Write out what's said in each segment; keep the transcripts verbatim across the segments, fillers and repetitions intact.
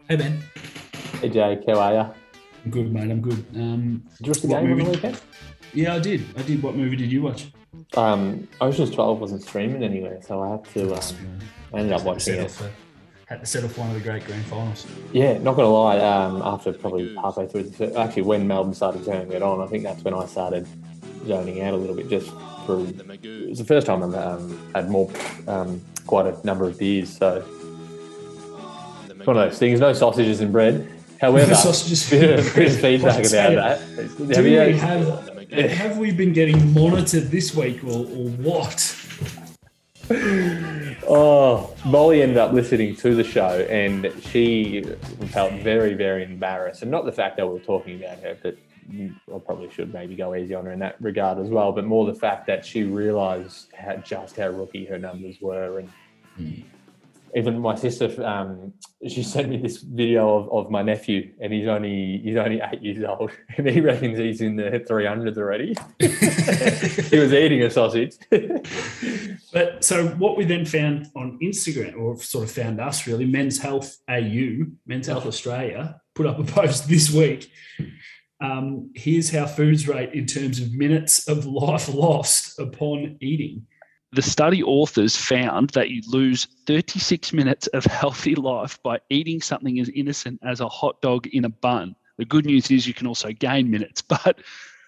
Hey Ben, Hey Jake, how are you? I'm good, mate. I'm good. Um, Did you watch the what game on the movie? weekend? Yeah, I did. I did. What movie did you watch? Um, Ocean's twelve wasn't streaming anywhere, so I had to. Oh, Um, spoiler. I ended up Just had to watching set it. off. Uh, had to set off one of the great grand finals. Yeah, not gonna lie. Um, after probably halfway through, the, actually when Melbourne started turning it on, I think that's when I started zoning out a little bit. Just through, it was the first time I've um, had more, um, quite a number of beers. So it's one of those things. No sausages and bread. No However, sausages bit and of, bit of bread. I feedback was about saying, that. Have do we you? have Yeah. have we been getting monitored this week or, or what? Oh, Molly ended up listening to the show and she felt very, very embarrassed. And not the fact that we were talking about her, but I probably should maybe go easy on her in that regard as well, but more the fact that she realised how, just how rookie her numbers were. And Mm. even my sister, um, she sent me this video of, of my nephew, and he's only he's only eight years old, and he reckons he's in the three hundreds already. He was eating a sausage. But so what we then found on Instagram, or sort of found us really, Men's Health A U, Men's Health Australia, put up a post this week. Um, here's how foods rate in terms of minutes of life lost upon eating. The study authors found that you lose thirty-six minutes of healthy life by eating something as innocent as a hot dog in a bun. The good news is you can also gain minutes, but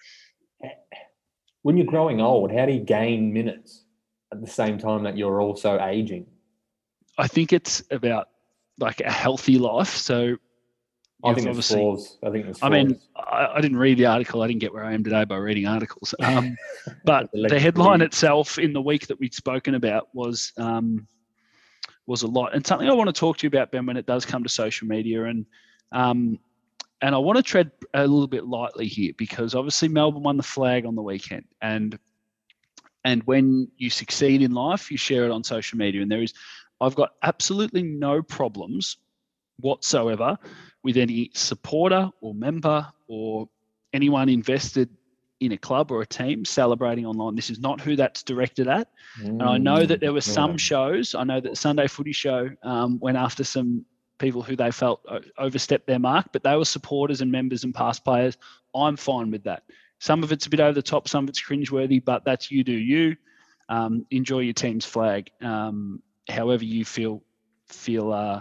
When you're growing old, how do you gain minutes at the same time that you're also aging? I think it's about like a healthy life. So I you've think it's obviously, flaws. I think it's I mean, flaws. I, I didn't read the article. I didn't get where I am today by reading articles. Um, but the headline Electricity. itself in the week that we'd spoken about was um, was a lot, and something I want to talk to you about, Ben, when it does come to social media. And um, and I want to tread a little bit lightly here because obviously Melbourne won the flag on the weekend, and and when you succeed in life, you share it on social media. And there is, I've got absolutely no problems whatsoever with any supporter or member or anyone invested in a club or a team celebrating online. This is not who that's directed at. And I know that there were some Mm, shows. I know that the Sunday Footy Show um, went after some people who they felt overstepped their mark, but they were supporters and members and past players. I'm fine with that. Some of it's a bit over the top, some of it's cringeworthy, but that's you do you. Um, enjoy your team's flag, um, however you feel feel uh,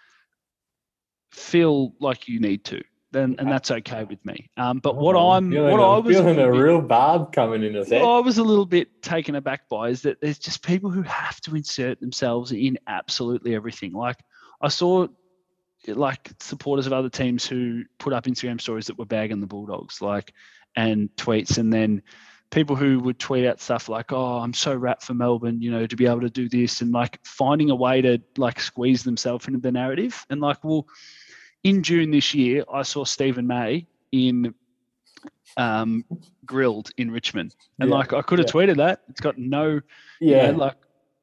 feel like you need to, then and that's okay with me. Um, but what oh, I'm I'm feeling what I a was a feeling little a bit real barb coming in a what sec. I was a little bit taken aback by is that there's just people who have to insert themselves in absolutely everything. Like I saw like supporters of other teams who put up Instagram stories that were bagging the Bulldogs, like and tweets, and then people who would tweet out stuff like, "Oh, I'm so wrapped for Melbourne, you know, to be able to do this," and like finding a way to like squeeze themselves into the narrative. And like, well, in June this year, I saw Stephen May in um, Grilled in Richmond, and Yeah, like I could have yeah, tweeted that. It's got no, you know, yeah, like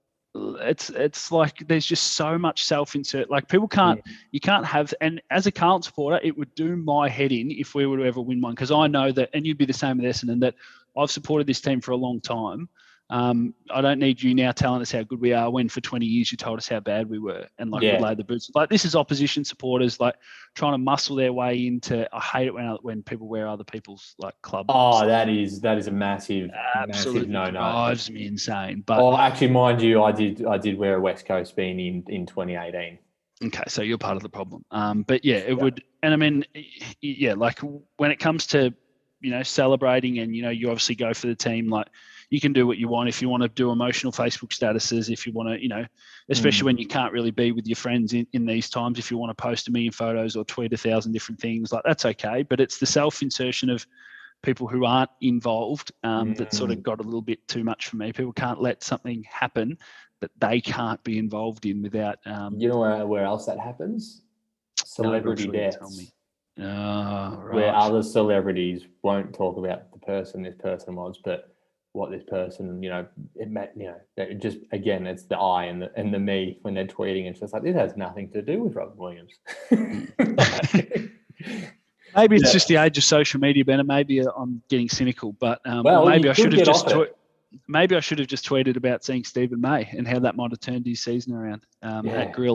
it's it's like there's just so much self-insert. Like people can't, yeah. you can't have. And as a Carlton supporter, it would do my head in if we were to ever win one, because I know that, and you'd be the same with Essendon, that I've supported this team for a long time. Um, I don't need you now telling us how good we are when for twenty years you told us how bad we were and like would Yeah. lay the boots. Like this is opposition supporters like trying to muscle their way into. I hate it when when people wear other people's like club Oh, stuff. that is that is a massive, massive Absolutely no no. drives me insane. But Oh, actually, mind you, I did I did wear a West Coast bean in in twenty eighteen. okay, so you're part of the problem. Um, but yeah, it Yeah. would, and I mean, yeah, like when it comes to, you know, celebrating and, you know, you obviously go for the team, like you can do what you want. If you want to do emotional Facebook statuses, if you want to, you know, especially Mm. when you can't really be with your friends in, in these times, if you want to post a million photos or tweet a thousand different things, like that's okay. But it's the self-insertion of people who aren't involved um, that sort of Mm. got a little bit too much for me. People can't let something happen that they can't be involved in without um, You know where, where else that happens? no, but I'm Celebrity sure you'll tell me. deaths, Ah, where right. other celebrities won't talk about the person this person was, but what this person, you know, it may, you know, it just again, it's the I and the and the me when they're tweeting. It's just like this has nothing to do with Robin Williams. Mm. Like, Maybe it's yeah. just the age of social media, Ben, and maybe I'm getting cynical, but um, or Well, maybe you I should could have get just off tw- it. maybe I should have just tweeted about seeing Stephen May and how that might have turned his season around um, at Yeah. Grilled.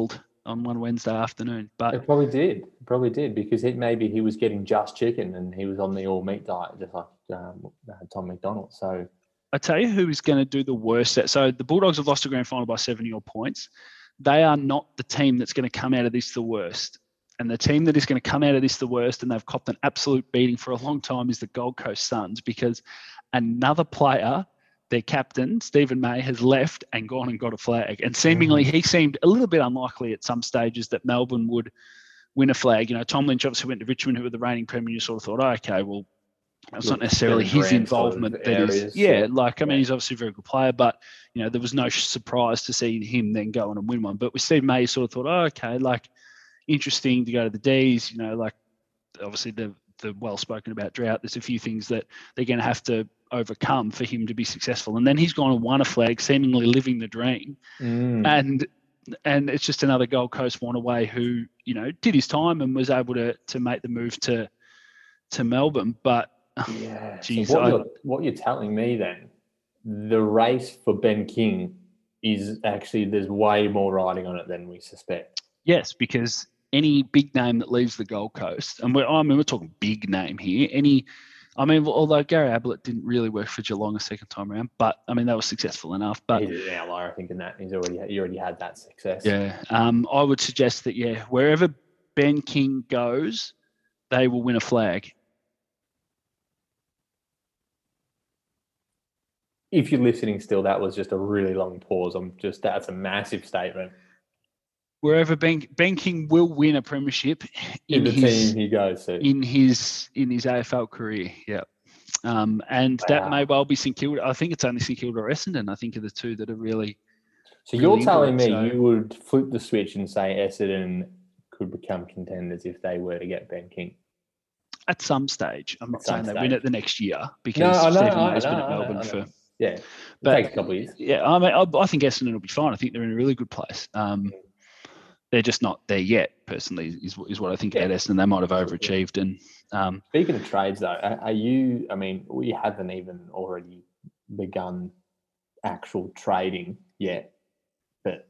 on one Wednesday afternoon. But it probably did, it probably did, because it, maybe he was getting just chicken and he was on the all meat diet, just like um, Tom McDonald. So I tell you who is going to do the worst. So the Bulldogs have lost the grand final by seventy odd points. They are not the team that's going to come out of this the worst. And the team that is going to come out of this the worst, and they've copped an absolute beating for a long time, is the Gold Coast Suns, because another player, their captain, Stephen May, has left and gone and got a flag. And seemingly he seemed a little bit unlikely at some stages that Melbourne would win a flag. You know, Tom Lynch obviously went to Richmond, who were the reigning premier. You sort of thought, oh, okay, well, that's not necessarily his involvement. That is, yeah, like, I mean, he's obviously a very good player, but, you know, there was no surprise to see him then go on and win one. But with Steve May, you sort of thought, oh, okay, like, interesting to go to the D's, you know, like, obviously the the well spoken about drought. There's a few things that they're going to have to overcome for him to be successful. And then he's gone and won a flag, seemingly living the dream. Mm. And and it's just another Gold Coast one-away who, you know, did his time and was able to to make the move to to Melbourne. But yeah, geez, so what, I, you're, what you're telling me then, the race for Ben King is actually, there's way more riding on it than we suspect. yes, because any big name that leaves the Gold Coast, and we're, I mean, we're talking big name here. Any, I mean, although Gary Ablett didn't really work for Geelong a second time around, but I mean, they were successful enough. But he's an outlier, I think, in that he's already he already had that success. Yeah, um, I would suggest that yeah, wherever Ben King goes, they will win a flag. If you're listening still, that was just a really long pause. I'm just that's a massive statement. Wherever Ben Ben King will win a premiership in, in the his team he goes to in his in his A F L career, yeah, um, and wow. that may well be St Kilda. I think it's only St Kilda or Essendon. I think are the two that are really. So really you're telling me so. you would flip the switch and say Essendon could become contenders if they were to get Ben King at some stage. I'm not at saying they stage. win it the next year because no, I know, Stephen I May's know, been at I know, Melbourne I know. for. Yeah, it but, takes a couple of years. Yeah, I mean, I, I think Essendon will be fine. I think they're in a really good place. Um, they're just not there yet. Personally, is is what I think yeah. about Essendon. They might have overachieved. And um, speaking of trades, though, are you? I mean, we haven't even already begun actual trading yet, but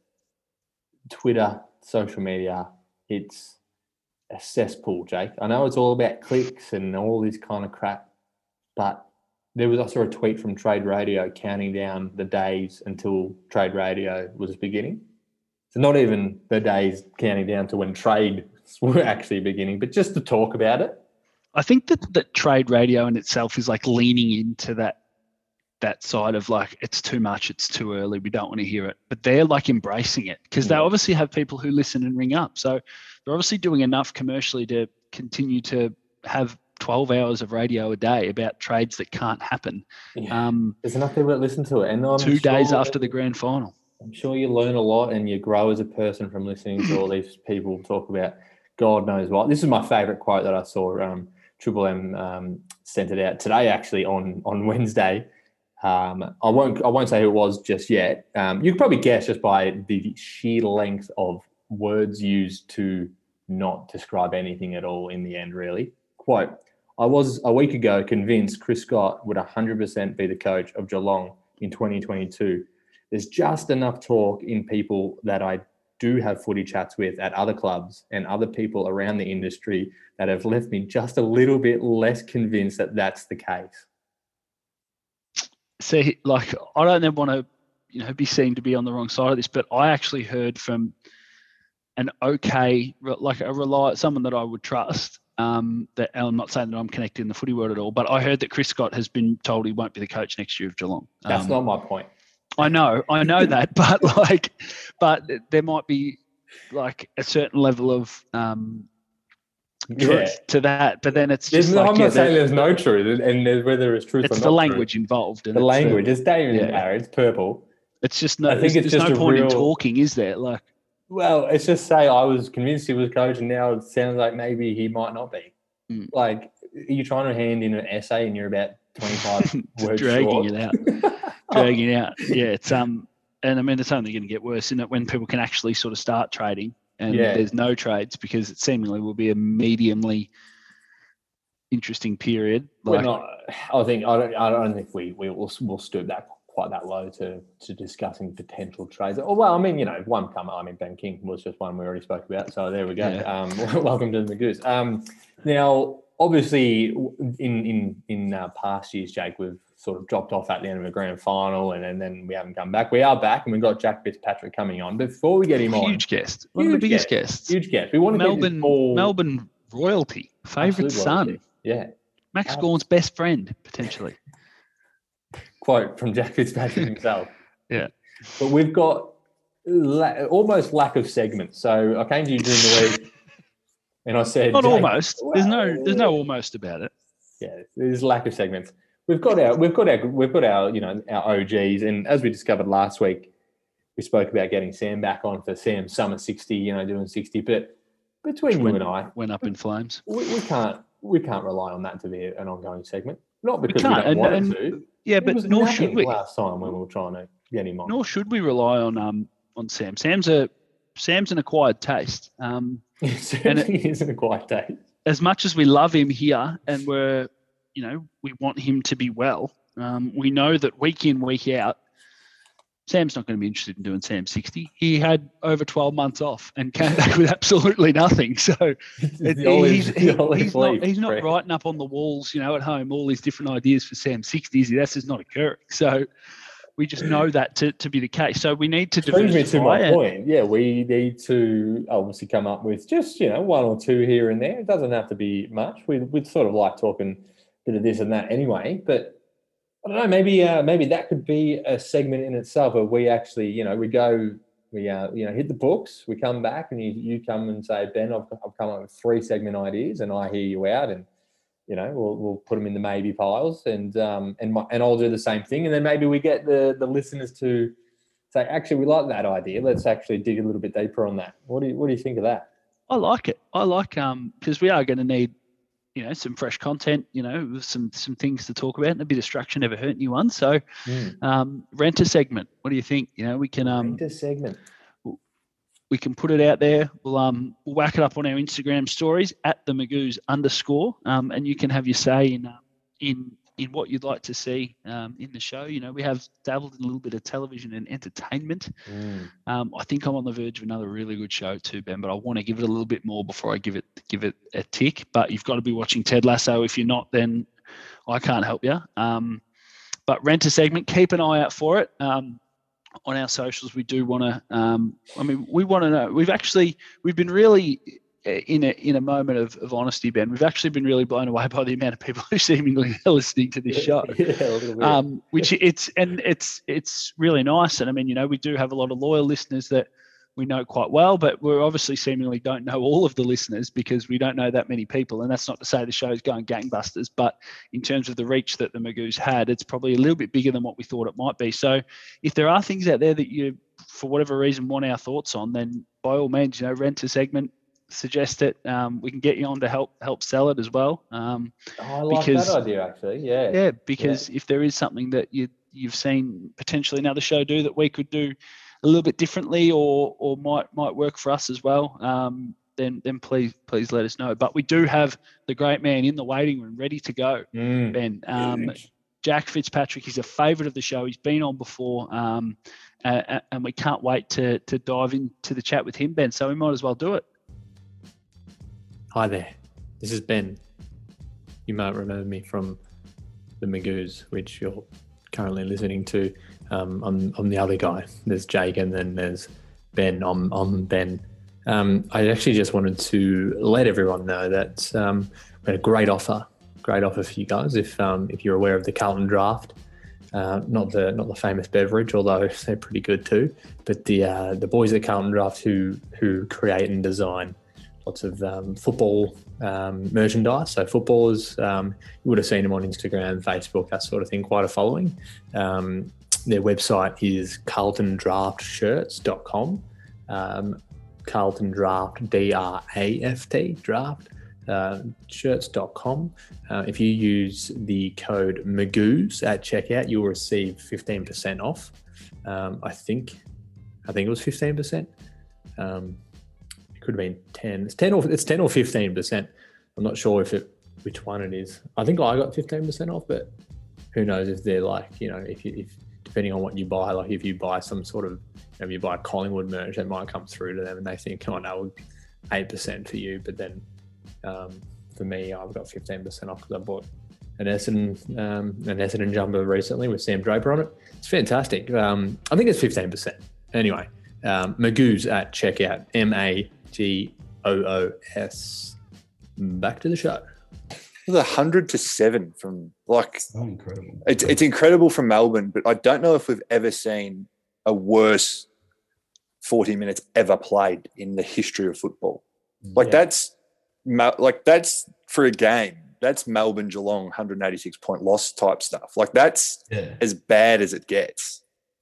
Twitter, social media, it's a cesspool, Jake. I know it's all about clicks and all this kind of crap, but there was also a tweet from Trade Radio counting down the days until Trade Radio was beginning. So not even the days counting down to when trades were actually beginning, but just to talk about it. I think that, that Trade Radio in itself is like leaning into that that side of like, it's too much, it's too early, we don't want to hear it. But they're like embracing it because yeah. they obviously have people who listen and ring up. So they're obviously doing enough commercially to continue to have twelve hours of radio a day about trades that can't happen. Yeah. Um, There's enough people that listen to it. And I'm two sure days after the grand final. I'm sure you learn a lot and you grow as a person from listening to all these people talk about God knows what. This is my favourite quote that I saw. Um, Triple M um, sent it out today, actually, on, on Wednesday. Um, I won't I won't say who it was just yet. Um, you could probably guess just by the sheer length of words used to not describe anything at all in the end, really. Quote, I was a week ago convinced Chris Scott would one hundred percent be the coach of Geelong in twenty twenty-two. There's just enough talk in people that I do have footy chats with at other clubs and other people around the industry that have left me just a little bit less convinced that that's the case. See, like, I don't then want to, you know, be seen to be on the wrong side of this, but I actually heard from an okay, like a rely, someone that I would trust. Um, that I'm not saying that I'm connected in the footy world at all, but I heard that Chris Scott has been told he won't be the coach next year of Geelong. That's um, not my point. I know, I know that, but like, but there might be like a certain level of um, truth yeah. to that. But then it's just no, like, I'm yeah, not saying there's no truth, and there's whether it's truth it's or the not language truth. involved. And the it's language, the, it's David yeah. Barry, it's purple. It's just no. I think there's, it's there's just no point real, in talking, is there? Like, well, it's just say I was convinced he was coach, and now it sounds like maybe he might not be. Mm. Like, you're trying to hand in an essay, and you're about twenty-five words dragging short. it out, dragging it out. Yeah, it's um, and I mean it's only going to get worse, isn't it? When people can actually sort of start trading, and yeah. there's no trades because it seemingly will be a mediumly interesting period. Like, We're not, I think I don't. I don't think we we will we'll stoop that quite that low to to discussing potential trades. Oh, well, I mean, you know, one come. I mean, Ben King was just one we already spoke about. So there we go. Yeah. Um, welcome to the Magoos. Um, now, obviously, in in in uh, past years, Jake, we've sort of dropped off at the end of a grand final, and, and then we haven't come back. We are back, and we've got Jack Fitzpatrick coming on. Before we get him huge on, huge guest, one huge of the biggest guest, guests, huge guest. We want to Melbourne, get this ball, Melbourne royalty, favourite son, yeah, Max Gawn's best friend potentially. Quote from Jack Fitzpatrick himself. Yeah. But we've got la- almost lack of segments. So I came to you during the week and I said... Not almost. Well, there's no there's no almost about it. Yeah, there's lack of segments. We've got our we've got our we've got our, you know, our O Gs, and as we discovered last week, we spoke about getting Sam back on for Sam's Summer sixty, you know, doing sixty. But between went, you and I, went up in flames. We, we can't we can't rely on that to be an ongoing segment. Not because we, we don't and, want and, it to. Yeah, but nor should we. Last time when we were trying to get him on. Nor should we rely on um on Sam. Sam's a Sam's an acquired taste. Um, and it is an acquired taste. As much as we love him here, and we're, you know, we want him to be well. Um, we know that week in, week out, Sam's not going to be interested in doing Sam sixty. He had over twelve months off and came back with absolutely nothing. So it, olive, he's, he, he's not, he's not writing up on the walls, you know, at home, all these different ideas for Sam sixty. That's just not occurring. So we just know that to, to be the case. So we need to diversify. Brings me to my point. Yeah, we need to obviously come up with just, you know, one or two here and there. It doesn't have to be much. We, we'd sort of like talking a bit of this and that anyway, but I don't know, maybe uh, maybe that could be a segment in itself where we actually, you know, we go, we uh, you know, hit the books, we come back and you, you come and say, Ben, I've, I've come up with three segment ideas and I hear you out, and, you know, we'll we'll put them in the maybe piles, and um and my, and I'll do the same thing, and then maybe we get the the listeners to say, actually, we like that idea. Let's actually dig a little bit deeper on that. What do you what do you think of that? I like it. I like um because we are going to need, you know, some fresh content, you know, with some some things to talk about, and a bit of structure never hurt anyone. So, mm. um, rent a segment. What do you think? You know, we can um, rent a segment. We can put it out there. We'll um we'll whack it up on our Instagram stories at the Magoos underscore, um, and you can have your say in uh, in in what you'd like to see um, in the show. You know, we have dabbled in a little bit of television and entertainment. Mm. Um, I think I'm on the verge of another really good show too, Ben, but I want to give it a little bit more before I give it give it a tick. But you've got to be watching Ted Lasso. If you're not, then I can't help you. Um, but rent a segment. Keep an eye out for it. Um, on our socials, we do want to, um, I mean, we want to know, we've actually, we've been really in a, in a moment of, of honesty, Ben, we've actually been really blown away by the amount of people who seemingly are listening to this show, yeah, a little bit. Um, which it's, and it's, it's really nice. And I mean, you know, we do have a lot of loyal listeners that we know quite well, but we're obviously seemingly don't know all of the listeners because we don't know that many people. And that's not to say the show's going gangbusters, but in terms of the reach that the Magoos had, it's probably a little bit bigger than what we thought it might be. So if there are things out there that you, for whatever reason, want our thoughts on, then by all means, you know, rent a segment, suggest it. Um, we can get you on to help help sell it as well. Um, oh, I like because, that idea, actually. Yeah. Yeah, because yeah. if there is something that you, you've seen potentially another show do that we could do a little bit differently or or might might work for us as well, um, then then please please let us know. But we do have the great man in the waiting room ready to go, mm. Ben. Um, Jack Fitzpatrick, he's a favourite of the show. He's been on before, um, uh, and we can't wait to to dive into the chat with him, Ben. So we might as well do it. Hi there, this is Ben. You might remember me from the Magoos, which you're currently listening to. Um, I'm, I'm the other guy. There's Jake and then there's Ben. I'm, I'm Ben. Um, I actually just wanted to let everyone know that um, we had a great offer, great offer for you guys. If um, if you're aware of the Carlton Draft, uh, not the not the famous beverage, although they're pretty good too. But the uh, the boys at Carlton Draft who who create and design lots of um, football um, merchandise. So footballers, um, you would have seen them on Instagram, Facebook, that sort of thing. Quite a following. Um, Their website is carlton draft shirts dot com. Um, Carlton Draft, D R A F T, draft, uh, shirts dot com. Uh, if you use the code Magoos at checkout, you'll receive fifteen percent off. Um, I think I think it was fifteen percent. Um, it could have been ten. It's ten or it's ten or fifteen percent. I'm not sure if it which one it is. I think I got fifteen percent off, but who knows if they're like, you know, if you if depending on what you buy, like if you buy some sort of, you know, you buy Collingwood merch, that might come through to them and they think, oh no, eight percent for you. But then um, for me, I've got fifteen percent off because I bought an Essendon, um, an Essendon jumper recently with Sam Draper on it. It's fantastic. Um, I think it's fifteen percent. Anyway, um, Magoo's at checkout, M A G O O S. Back to the show. It was one hundred to seven from like so incredible. It's it's incredible from Melbourne, but I don't know if we've ever seen a worse forty minutes ever played in the history of football. Like yeah. that's like that's for a game. That's Melbourne Geelong one hundred eighty-six point loss type stuff. Like that's yeah. as bad as it gets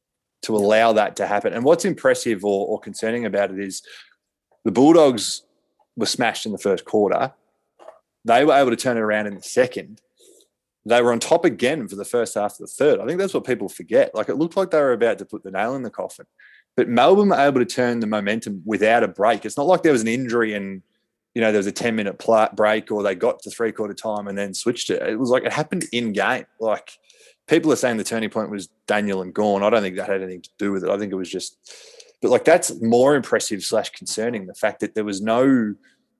to allow that to happen. And what's impressive or, or concerning about it is the Bulldogs were smashed in the first quarter. They were able to turn it around in the second. They were on top again for the first half of the third. I think that's what people forget. Like it looked like they were about to put the nail in the coffin. But Melbourne were able to turn the momentum without a break. It's not like there was an injury and, you know, there was a ten-minute pl- break or they got to three-quarter time and then switched it. It was like it happened in game. Like people are saying the turning point was Daniel and Gawn. I don't think that had anything to do with it. I think it was just – but, like, that's more impressive slash concerning, the fact that there was no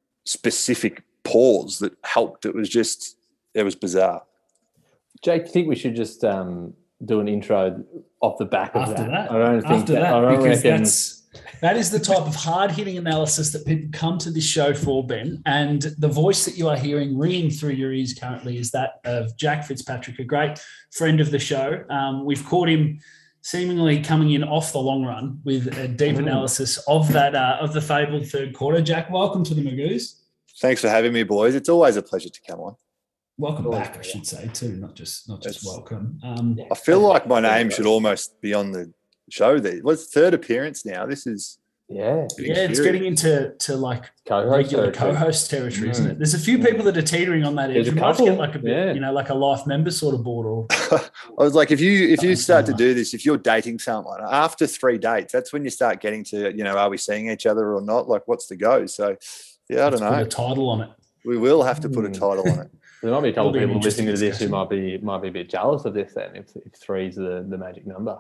specific – pause that helped. It was just, it was bizarre. Jake, do you think we should just um, do an intro off the back of After that? that. I don't think After that, that, I don't because reckon... that's, that is the type of hard-hitting analysis that people come to this show for, Ben. And the voice that you are hearing ringing through your ears currently is that of Jack Fitzpatrick, a great friend of the show. Um, we've caught him seemingly coming in off the long run with a deep analysis of that uh, of the fabled third quarter. Jack, welcome to the Magoos. Thanks for having me, boys. It's always a pleasure to come on. Welcome back, I should say, too, not just not just it's, welcome. Um, I feel like my name should almost be on the show there. What's third appearance now? This is yeah, yeah. It's getting into to like co-host regular territory. co-host territory, mm. isn't it? There's a few people that are teetering on that edge. You might get like a bit, yeah. you know, like a life member sort of board. Or I was like, if you if you start to do this, if you're dating someone after three dates, that's when you start getting to, you know, are we seeing each other or not? Like, what's the go? So. Yeah, I don't Let's know. Put a title on it. We will have to put a title on it. There might be a couple of people listening to this who might be might be a bit jealous of this then, if, if three's the, the magic number.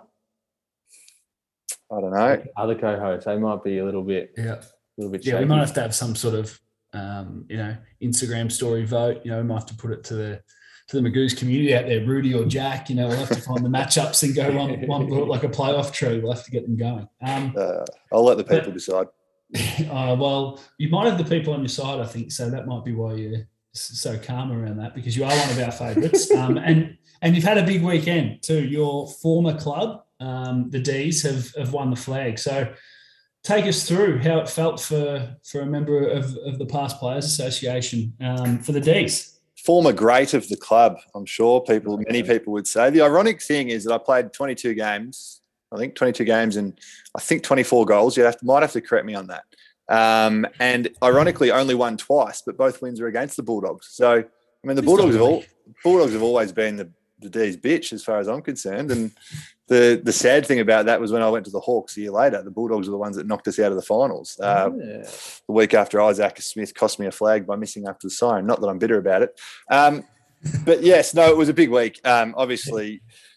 I don't know. Other co-hosts, they might be a little bit, yeah, a little bit. Yeah, shaky. we might have to have some sort of, um, you know, Instagram story vote. You know, we might have to put it to the to the Magoos community out there, Rudy or Jack. You know, we'll have to find the matchups and go one one like a playoff tree. We'll have to get them going. Um, uh, I'll let the people but, decide. Uh, well, you might have the people on your side, I think, so that might be why you're so calm around that, because you are one of our favourites. Um, and and you've had a big weekend too. Your former club, um, the D's, have, have won the flag. So take us through how it felt for, for a member of, of the Past Players Association um, for the D's. Former great of the club, I'm sure people, many people would say. The ironic thing is that I played twenty-two games. I think twenty-two games and I think twenty-four goals. You have to, might have to correct me on that. Um, and ironically, only won twice, but both wins were against the Bulldogs. So, I mean, the Bulldogs have all Bulldogs have always been the, the D's bitch as far as I'm concerned. And the the sad thing about that was when I went to the Hawks a year later, the Bulldogs were the ones that knocked us out of the finals. Uh, yeah. The week after Isaac Smith cost me a flag by missing after the siren. Not that I'm bitter about it. Um, but yes, no, it was a big week. Um, obviously,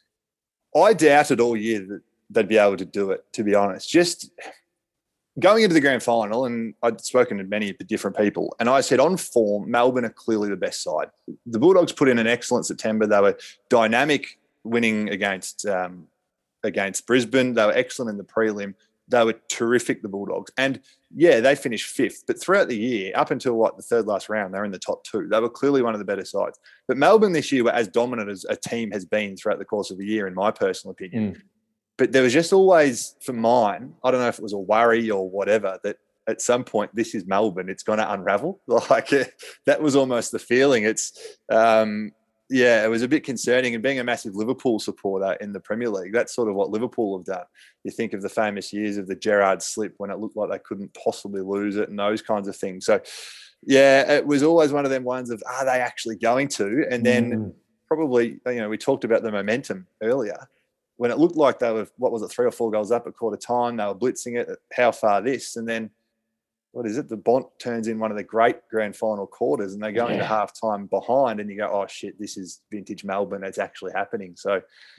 I doubted all year that they'd be able to do it, to be honest. Just going into the grand final, and I'd spoken to many different people, and I said on form, Melbourne are clearly the best side. The Bulldogs put in an excellent September. They were dynamic, winning against um, against Brisbane. They were excellent in the prelim. They were terrific, the Bulldogs. And, yeah, they finished fifth. But throughout the year, up until, what, the third last round, they were in the top two. They were clearly one of the better sides. But Melbourne this year were as dominant as a team has been throughout the course of the year, in my personal opinion. Mm. But there was just always, for mine, I don't know if it was a worry or whatever, that at some point this is Melbourne, it's going to unravel. Like that was almost the feeling. It's, um, yeah, it was a bit concerning. And being a massive Liverpool supporter in the Premier League, that's sort of what Liverpool have done. You think of the famous years of the Gerrard slip when it looked like they couldn't possibly lose it and those kinds of things. So, yeah, it was always one of them ones of, are they actually going to? And then mm. probably, you know, we talked about the momentum earlier. When it looked like they were, what was it, three or four goals up at quarter time, they were blitzing it, how far this? And then what is it? The Bont turns in one of the great grand final quarters and they go yeah. into halftime behind and you go, oh shit, this is vintage Melbourne. It's actually happening. So,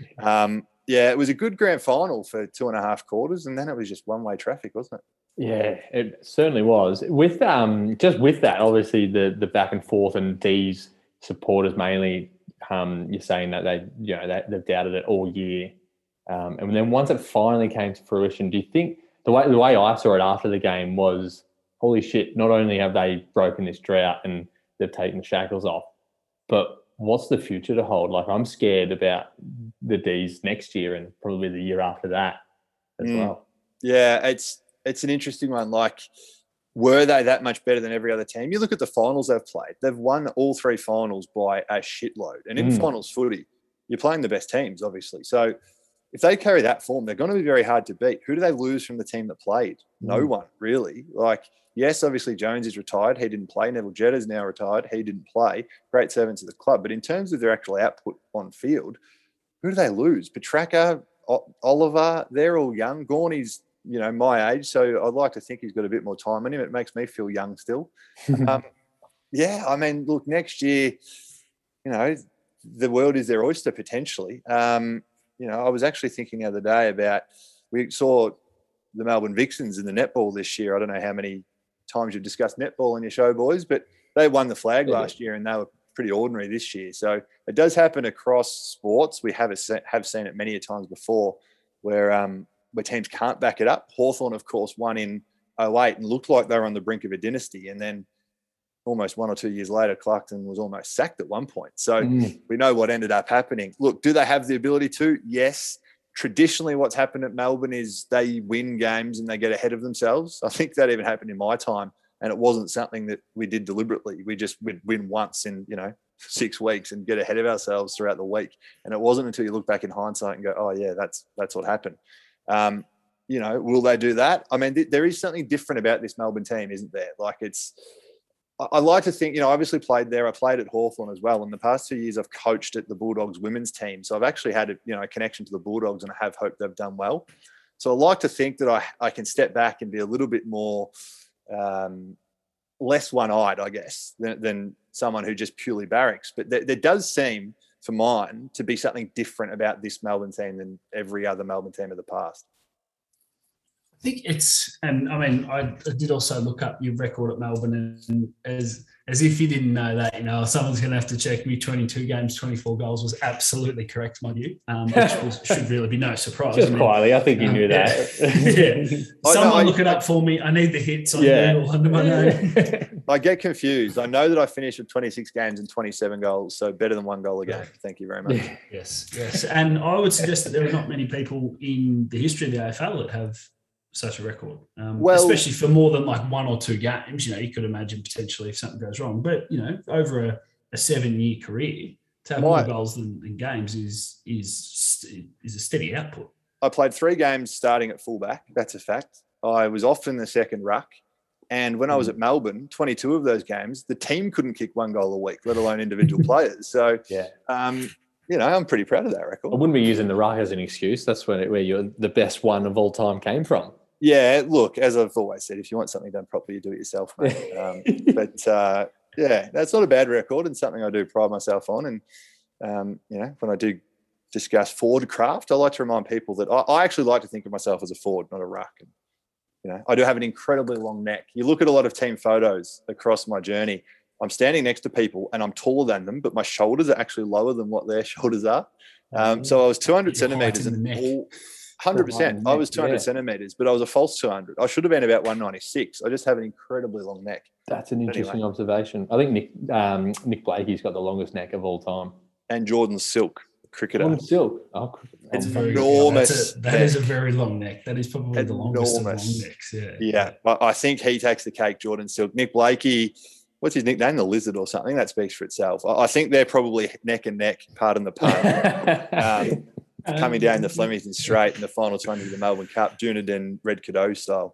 um, yeah, it was a good grand final for two and a half quarters and then it was just one-way traffic, wasn't it? Yeah, it certainly was. With um, just with that, obviously the the back and forth and D's supporters mainly, um, you're saying that they, you know, they, they've doubted it all year. Um, and then once it finally came to fruition, do you think the way the way I saw it after the game was, holy shit, not only have they broken this drought and they've taken the shackles off, but what's the future to hold? Like, I'm scared about the D's next year and probably the year after that as mm. well. Yeah, it's it's an interesting one. Like, were they that much better than every other team? You look at the finals they've played. They've won all three finals by a shitload. And in mm. finals footy, you're playing the best teams, obviously. So if they carry that form, they're going to be very hard to beat. Who do they lose from the team that played? No mm. one, really. Like, yes, obviously Jones is retired. He didn't play. Neville Jetta's now retired. He didn't play. Great servants of the club. But in terms of their actual output on field, who do they lose? Petracca, o- Oliver, they're all young. Gorney's, you know, my age. So I'd like to think he's got a bit more time in him. It makes me feel young still. um, yeah, I mean, look, next year, you know, the world is their oyster potentially. Um, you know, I was actually thinking the other day about, we saw the Melbourne Vixens in the netball this year. I don't know how many times you've discussed netball in your show, boys, but they won the flag yeah. last year and they were pretty ordinary this year. So it does happen across sports. We have a, have seen it many a times before where um, where teams can't back it up. Hawthorn, of course, won in oh eight and looked like they were on the brink of a dynasty. And then almost one or two years later, Clarkson was almost sacked at one point. So mm. we know what ended up happening. Look, do they have the ability to? Yes. Traditionally, what's happened at Melbourne is they win games and they get ahead of themselves. I think that even happened in my time, and it wasn't something that we did deliberately. We just would win once in, you know, six weeks and get ahead of ourselves throughout the week. And it wasn't until you look back in hindsight and go, oh, yeah, that's that's what happened. Um, you know, will they do that? I mean, th- there is something different about this Melbourne team, isn't there? Like, it's – I like to think, you know, I obviously played there. I played at Hawthorn as well. In the past two years, I've coached at the Bulldogs women's team. So I've actually had a, you know, a connection to the Bulldogs and I have hoped they've done well. So I like to think that I, I can step back and be a little bit more um, less one-eyed, I guess, than, than someone who just purely barracks. But there, there does seem, for mine, to be something different about this Melbourne team than every other Melbourne team of the past. I think it's, and I mean, I, I did also look up your record at Melbourne, and as as if you didn't know that, you know, someone's going to have to check me. twenty-two games, twenty-four goals was absolutely correct, mind you, um, which was, should really be no surprise. Just I mean, quietly, I think you um, knew that. Yeah. Someone no, I, look it up for me. I need the hits on yeah. Google under my name. I get confused. I know that I finished with twenty-six games and twenty-seven goals, so better than one goal a game. Thank you very much. Yeah. Yes, yes. And I would suggest that there are not many people in the history of the A F L that have such a record, um, well, especially for more than like one or two games. You know, you could imagine potentially if something goes wrong, but you know, over a, a seven-year career, to have more goals than, than games is is is a steady output. I played three games starting at fullback. That's a fact. I was off in the second ruck, and when mm. I was at Melbourne, twenty-two of those games, the team couldn't kick one goal a week, let alone individual players. So, yeah. Um, you know, I'm pretty proud of that record. I wouldn't be using the ruck as an excuse. That's where where you're the best one of all time came from. Yeah, look, as I've always said, if you want something done properly, you do it yourself, mate. Um, but, uh, yeah, that's not a bad record and something I do pride myself on. And, um, you know, when I do discuss forward craft, I like to remind people that I, I actually like to think of myself as a forward, not a ruck. And, you know, I do have an incredibly long neck. You look at a lot of team photos across my journey, I'm standing next to people and I'm taller than them, but my shoulders are actually lower than what their shoulders are. Um, so I was two hundred centimetres and all... one hundred percent. I was two hundred yeah. centimetres, but I was a false two hundred. I should have been about one ninety-six. I just have an incredibly long neck. That's an interesting anyway. observation. I think Nick um, Nick Blakey's got the longest neck of all time. And Jordan Silk, cricketer. Jordan Silk. Oh, cricketer. It's very enormous. That's a, that is a very long neck. That is probably enormous. The longest of long necks. Yeah. Yeah. I think he takes the cake, Jordan Silk. Nick Blakey, what's his nickname? The Lizard or something? That speaks for itself. I think they're probably neck and neck, pardon the pun. um, coming down the Flemington Straight in the final twenty of the Melbourne Cup, Dunedin Red Cadeau style.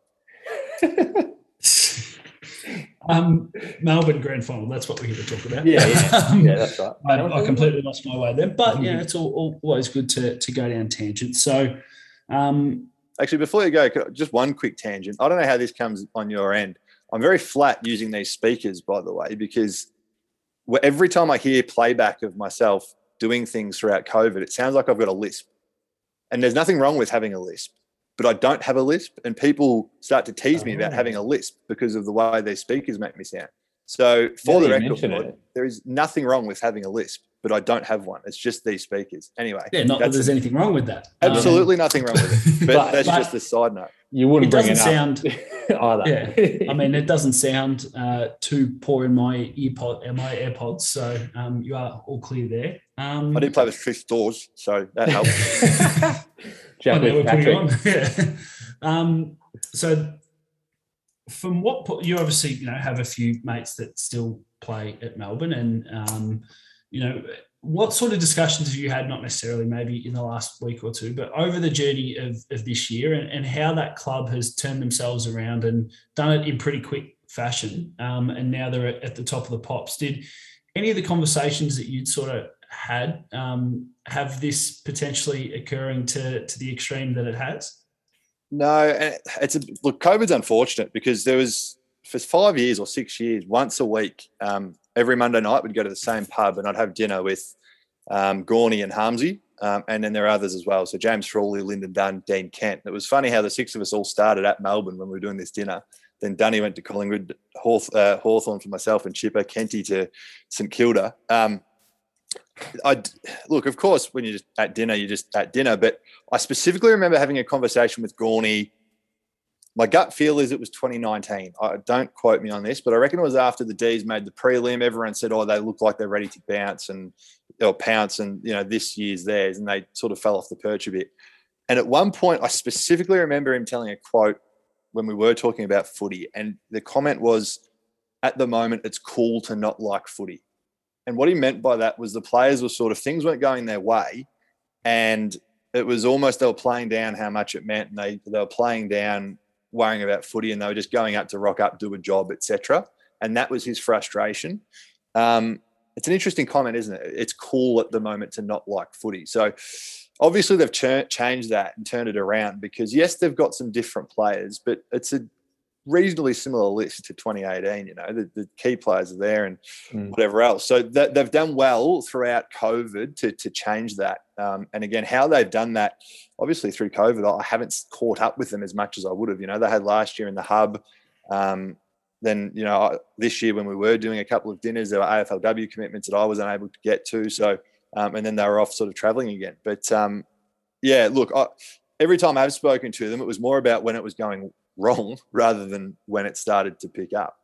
um, Melbourne Grand Final, that's what we're here to talk about. Yeah, yeah, yeah that's right. I, I completely lost my way there. But, yeah, it's all, all, always good to, to go down tangents. So, um, actually, before you go, just one quick tangent. I don't know how this comes on your end. I'm very flat using these speakers, by the way, because every time I hear playback of myself doing things throughout COVID, it sounds like I've got a lisp. And there's nothing wrong with having a lisp, but I don't have a lisp. And people start to tease me about having a lisp because of the way these speakers make me sound. So for the record, there is nothing wrong with having a lisp, but I don't have one. It's just these speakers. Anyway. Yeah, not that there's a, anything wrong with that. Absolutely um, nothing wrong with it. But, but that's but just a side note. You wouldn't it bring doesn't it sound up either. Yeah, I mean, it doesn't sound uh, too poor in my earpod, in my AirPods. So um, you are all clear there. Um, I did play with Chris Dawes, so that helps. Jack oh, no, we're putting on. Yeah. Um, so from what you obviously, you know, have a few mates that still play at Melbourne, and um, you know, what sort of discussions have you had, not necessarily maybe in the last week or two, but over the journey of, of this year, and, and how that club has turned themselves around and done it in pretty quick fashion, um, and now they're at, at the top of the pops? Did any of the conversations that you'd sort of had um, have this potentially occurring to, to the extreme that it has? No, it's a, look, COVID's unfortunate because there was, for five years or six years, once a week, um, every Monday night we'd go to the same pub and I'd have dinner with um, Gorney and Harmsy, um, and then there are others as well. So James Frawley, Lyndon Dunn, Dean Kent. And it was funny how the six of us all started at Melbourne when we were doing this dinner. Then Dunny went to Collingwood, Hawth, uh, Hawthorn for myself and Chipper, Kenty to St Kilda. Um, I look, of course, when you're just at dinner, you're just at dinner. But I specifically remember having a conversation with Gorney. My gut feel is it was twenty nineteen. I don't quote me on this, but I reckon it was after the D's made the prelim. Everyone said, "Oh, they look like they're ready to bounce and or pounce," and you know this year's theirs, and they sort of fell off the perch a bit. And at one point, I specifically remember him telling a quote when we were talking about footy, and the comment was, "At the moment, it's cool to not like footy." And what he meant by that was the players were sort of, things weren't going their way, and it was almost they were playing down how much it meant, and they they were playing down worrying about footy, and they were just going up to rock up, do a job, et cetera. And that was his frustration. Um, it's an interesting comment, isn't it? It's cool at the moment to not like footy. So obviously they've ch- changed that and turned it around because, yes, they've got some different players, but it's a reasonably similar list to twenty eighteen. You know, the, the key players are there and mm. whatever else. So that, they've done well throughout COVID to, to change that. Um, and again, how they've done that, obviously through COVID, I haven't caught up with them as much as I would have. You know, they had last year in the hub. Um, then, you know, this year when we were doing a couple of dinners, there were A F L W commitments that I was unable to get to. So, um, and then they were off sort of traveling again. But um, yeah, look, I, every time I've spoken to them, it was more about when it was going wrong rather than when it started to pick up.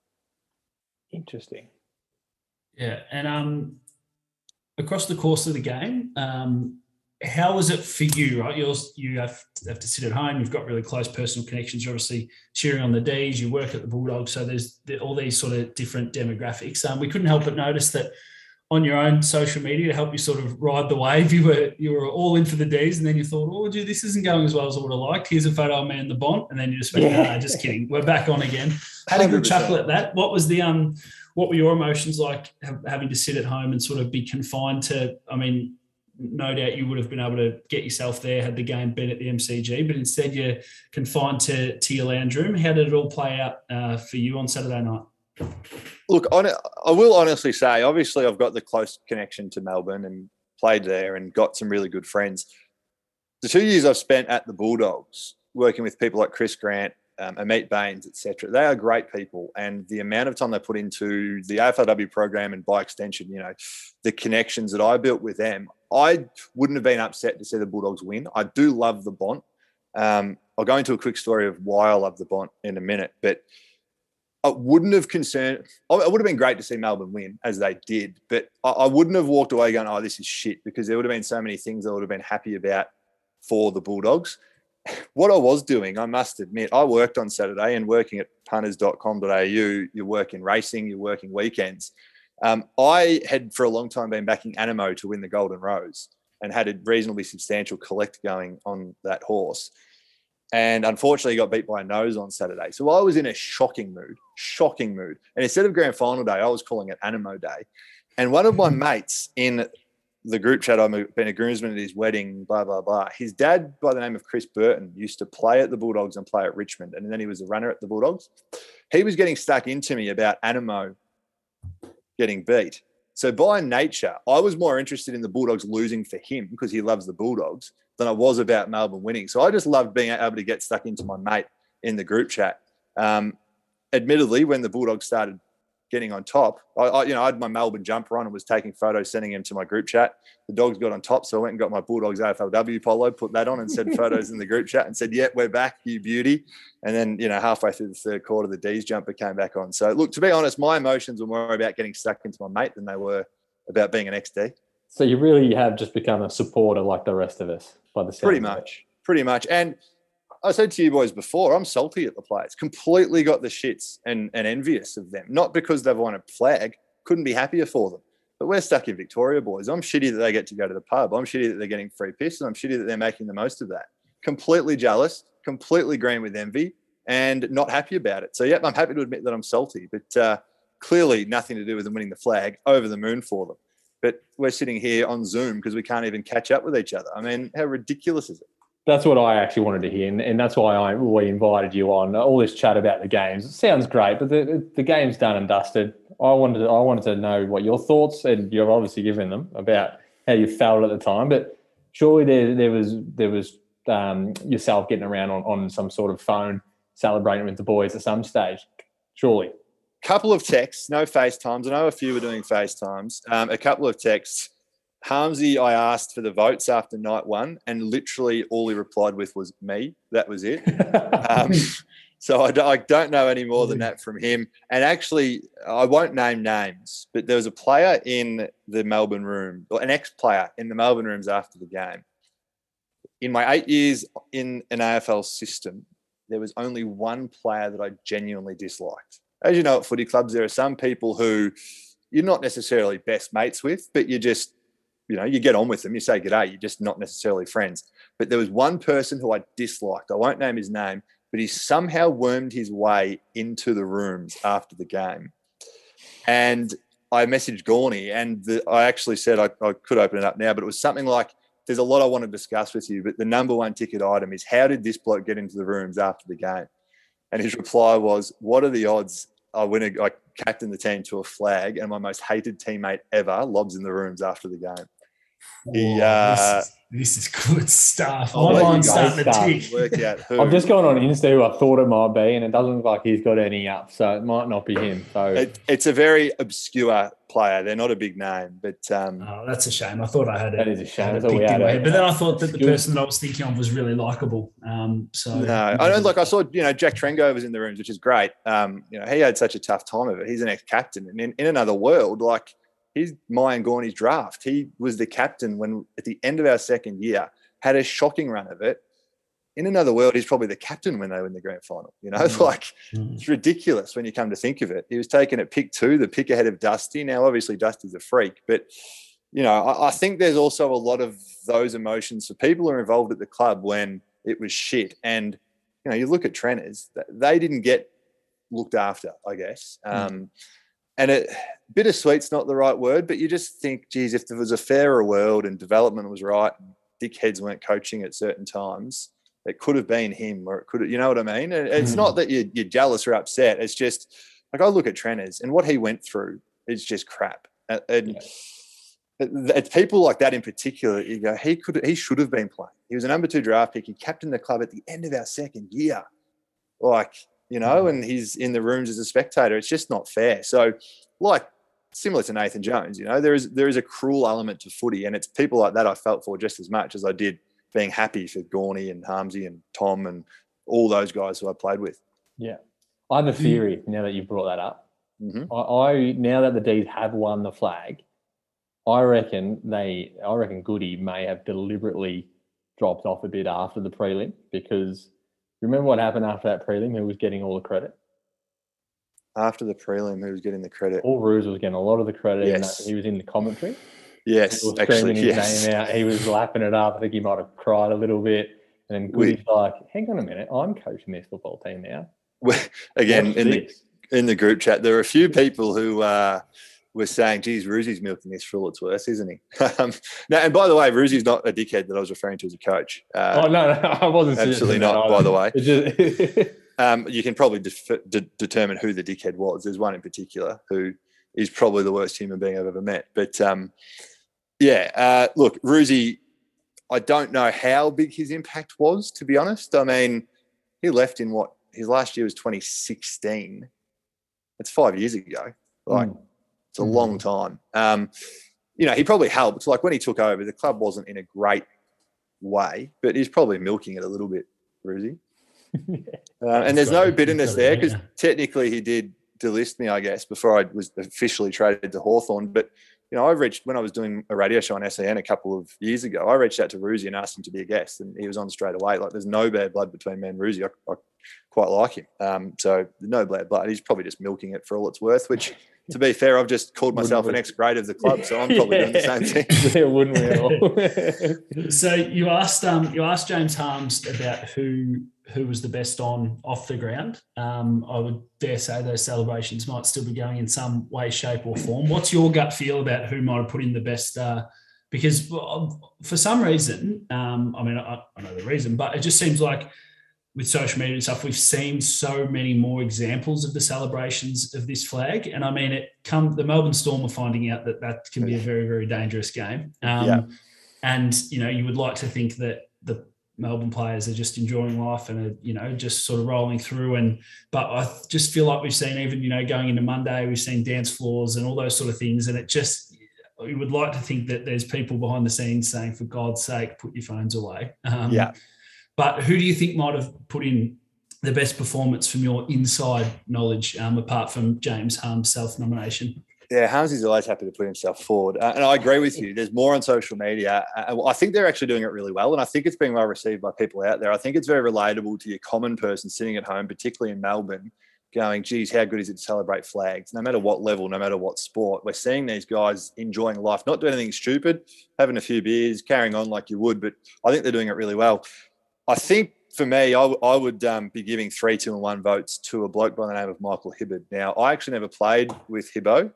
Interesting. Yeah. And um, across the course of the game, um, how was it for you, right? You're, you have, have to sit at home. You've got really close personal connections. You're obviously cheering on the D's. You work at the Bulldogs. So there's all these sort of different demographics. Um, we couldn't help but notice that on your own social media to help you sort of ride the wave, you were you were all in for the D's, and then you thought, oh, gee, this isn't going as well as I would have liked. Here's a photo of me in the Bont, and then you just went, yeah. nah, just kidding. We're back on again. Had a good chuckle at that. What was the um? What were your emotions like having to sit at home and sort of be confined to? I mean, no doubt you would have been able to get yourself there had the game been at the M C G, but instead you're confined to to your lounge room. How did it all play out uh, for you on Saturday night? Look, I will honestly say, obviously I've got the close connection to Melbourne and played there and got some really good friends. The two years I've spent at the Bulldogs, working with people like Chris Grant, um, Amit Baines, et cetera, they are great people. And the amount of time they put into the A F L W program and by extension, you know, the connections that I built with them, I wouldn't have been upset to see the Bulldogs win. I do love the Bont. Um, I'll go into a quick story of why I love the Bont in a minute, but I wouldn't have concerned. It would have been great to see Melbourne win as they did, but I wouldn't have walked away going, oh, this is shit, because there would have been so many things I would have been happy about for the Bulldogs. What I was doing, I must admit, I worked on Saturday, and working at punters dot com dot a u, you work in racing, you're working weekends. Um, I had for a long time been backing Animo to win the Golden Rose and had a reasonably substantial collect going on that horse. And unfortunately, got beat by a nose on Saturday. So I was in a shocking mood, shocking mood. And instead of grand final day, I was calling it Animo Day. And one of my mates in the group chat, I've been a groomsman at his wedding, blah, blah, blah. His dad, by the name of Chris Burton, used to play at the Bulldogs and play at Richmond. And then he was a runner at the Bulldogs. he was getting stuck into me about Animo getting beat. So by nature, I was more interested in the Bulldogs losing for him because he loves the Bulldogs than I was about Melbourne winning. So I just loved being able to get stuck into my mate in the group chat. Um, admittedly, when the Bulldogs started getting on top, I, I, you know, I had my Melbourne jumper on and was taking photos, sending them to my group chat. The Dogs got on top, so I went and got my Bulldogs A F L W polo, put that on and sent photos in the group chat and said, yeah, we're back, you beauty. And then, you know, halfway through the third quarter, the D's jumper came back on. So, look, to be honest, my emotions were more about getting stuck into my mate than they were about being an X D. So you really have just become a supporter like the rest of us by the sound Pretty of it. much, pretty much. And I said to you boys before, I'm salty at the players. Completely got the shits and, and envious of them. Not because they've won a flag. Couldn't be happier for them. But we're stuck in Victoria, boys. I'm shitty that they get to go to the pub. I'm shitty that they're getting free piss, and I'm shitty that they're making the most of that. Completely jealous, completely green with envy, and not happy about it. So, yep, I'm happy to admit that I'm salty, but uh, clearly nothing to do with them winning the flag. Over the moon for them. But we're sitting here on Zoom because we can't even catch up with each other. I mean, how ridiculous is it? That's what I actually wanted to hear, and, and that's why I we invited you on. All this chat about the games, it sounds great, but the the game's done and dusted. I wanted to, I wanted to know what your thoughts, and you've obviously given them, about how you felt at the time. But surely there there was there was um, yourself getting around on, on some sort of phone, celebrating with the boys at some stage. Surely. Couple of texts, no FaceTimes. I know a few were doing FaceTimes. Um, a couple of texts. Harmsy, I asked for the votes after night one, and literally all he replied with was me. That was it. um, so I, do, I don't know any more than that from him. And actually, I won't name names, but there was a player in the Melbourne room, or an ex-player in the Melbourne rooms after the game. In my eight years in an A F L system, there was only one player that I genuinely disliked. As you know, at footy clubs, there are some people who you're not necessarily best mates with, but you just, you know, you get on with them, you say g'day, you're just not necessarily friends. But there was one person who I disliked. I won't name his name, but he somehow wormed his way into the rooms after the game. And I messaged Gorney, and the, I actually said I, I could open it up now, but it was something like, there's a lot I want to discuss with you, but the number one ticket item is, how did this bloke get into the rooms after the game? And his reply was, what are the odds I win a, I captain the team to a flag and my most hated teammate ever lobs in the rooms after the game? He, uh, this, is, this is good stuff. Oh, My mind's starting to start. tick. Work out who. I've just gone on Insta who I thought it might be, and it doesn't look like he's got any up, so it might not be him. So it, it's a very obscure player. They're not a big name, but um, oh, that's a shame. I thought I had it. That is a shame. Had I thought we had it. but then I thought that the person that I was thinking of was really likable. Um, so no, I don't like. I saw, you know, Jack Trengo was in the rooms, which is great. Um, you know, he had such a tough time of it. He's an ex-captain, and in, in another world, like, he's my and Gorney's draft. He was the captain when, at the end of our second year, had a shocking run of it. In another world, he's probably the captain when they win the grand final. You know, mm. like mm. it's ridiculous when you come to think of it. He was taken at pick two, the pick ahead of Dusty. Now, obviously, Dusty's a freak, but, you know, I, I think there's also a lot of those emotions for people who are involved at the club when it was shit. And, you know, you look at trainers, they didn't get looked after, I guess. Mm. Um, And it, bittersweet's not the right word, but you just think, geez, if there was a fairer world and development was right and dickheads weren't coaching at certain times, it could have been him, or it could have, you know what I mean? It's mm. not that you're, you're jealous or upset. It's just, like, I look at Trenners and what he went through is just crap. And yeah. it's people like that in particular, you go, he could, he should have been playing. He was a number two draft pick. He captained the club at the end of our second year. Like, you know, and he's in the rooms as a spectator. It's just not fair. So, like, similar to Nathan Jones, you know, there is there is a cruel element to footy, and it's people like that I felt for just as much as I did being happy for Gorney and Harmsy and Tom and all those guys who I played with. Yeah. I have a theory now that you brought that up. Mm-hmm. I, I now that the D's have won the flag, I reckon they I reckon Goody may have deliberately dropped off a bit after the prelim, because remember what happened after that prelim? Who was getting all the credit? After the prelim, who was getting the credit? Paul Roos was getting a lot of the credit. Yes. And he was in the commentary. Yes, he was actually, his yes. name out. He was lapping it up. I think he might have cried a little bit. And then Goody's we, like, hang on a minute, I'm coaching this football team now. Again, in the, in the group chat, there are a few people who uh, were saying, geez, Roosy's milking this for all it's worth, isn't he? um, now, and by the way, Roosy's not a dickhead that I was referring to as a coach. Uh, oh, no, no, I wasn't. Absolutely not, by the way. Just Um, you can probably def- de- determine who the dickhead was. There's one in particular who is probably the worst human being I've ever met. But, um, yeah, uh, look, Roosie, I don't know how big his impact was, to be honest. I mean, he left in what? His last year was twenty sixteen. It's five years ago. Like, mm. it's a mm. long time. Um, you know, he probably helped. Like, when he took over, the club wasn't in a great way, but he's probably milking it a little bit, Roosie. yeah. uh, and there's no bitterness there because technically he did delist me, I guess, before I was officially traded to Hawthorn. But, you know, I reached, when I was doing a radio show on S E N a couple of years ago, I reached out to Roosie and asked him to be a guest, and he was on straight away. Like, there's no bad blood between me and Roosie. I, I quite like him. Um, so no bad blood. He's probably just milking it for all it's worth, which, to be fair, I've just called myself an ex-grade of the club, so I'm probably yeah. doing the same thing. Yeah, wouldn't we all? So you asked um, you asked James Harmes about who who was the best on off the ground. Um, I would dare say those celebrations might still be going in some way, shape, or form. What's your gut feel about who might have put in the best? Uh, because for some reason, um, I mean, I, I know the reason, but it just seems like with social media and stuff, we've seen so many more examples of the celebrations of this flag. And I mean, it come the Melbourne Storm are finding out that that can be a very, very dangerous game. Um, yeah. And, you know, you would like to think that the Melbourne players are just enjoying life and are, you know, just sort of rolling through. And, but I just feel like we've seen even, you know, going into Monday, we've seen dance floors and all those sort of things. And it just, you would like to think that there's people behind the scenes saying, for God's sake, put your phones away. Um, yeah. But who do you think might have put in the best performance from your inside knowledge, um, apart from James Harmes' self-nomination? Yeah, Harmes is always happy to put himself forward. Uh, and I agree with you. There's more on social media. Uh, I think they're actually doing it really well. And I think it's being well received by people out there. I think it's very relatable to your common person sitting at home, particularly in Melbourne, going, geez, how good is it to celebrate flags? No matter what level, no matter what sport, we're seeing these guys enjoying life, not doing anything stupid, having a few beers, carrying on like you would. But I think they're doing it really well. I think for me, I, w- I would um, be giving three, two, and one votes to a bloke by the name of Michael Hibberd. Now, I actually never played with Hibbo.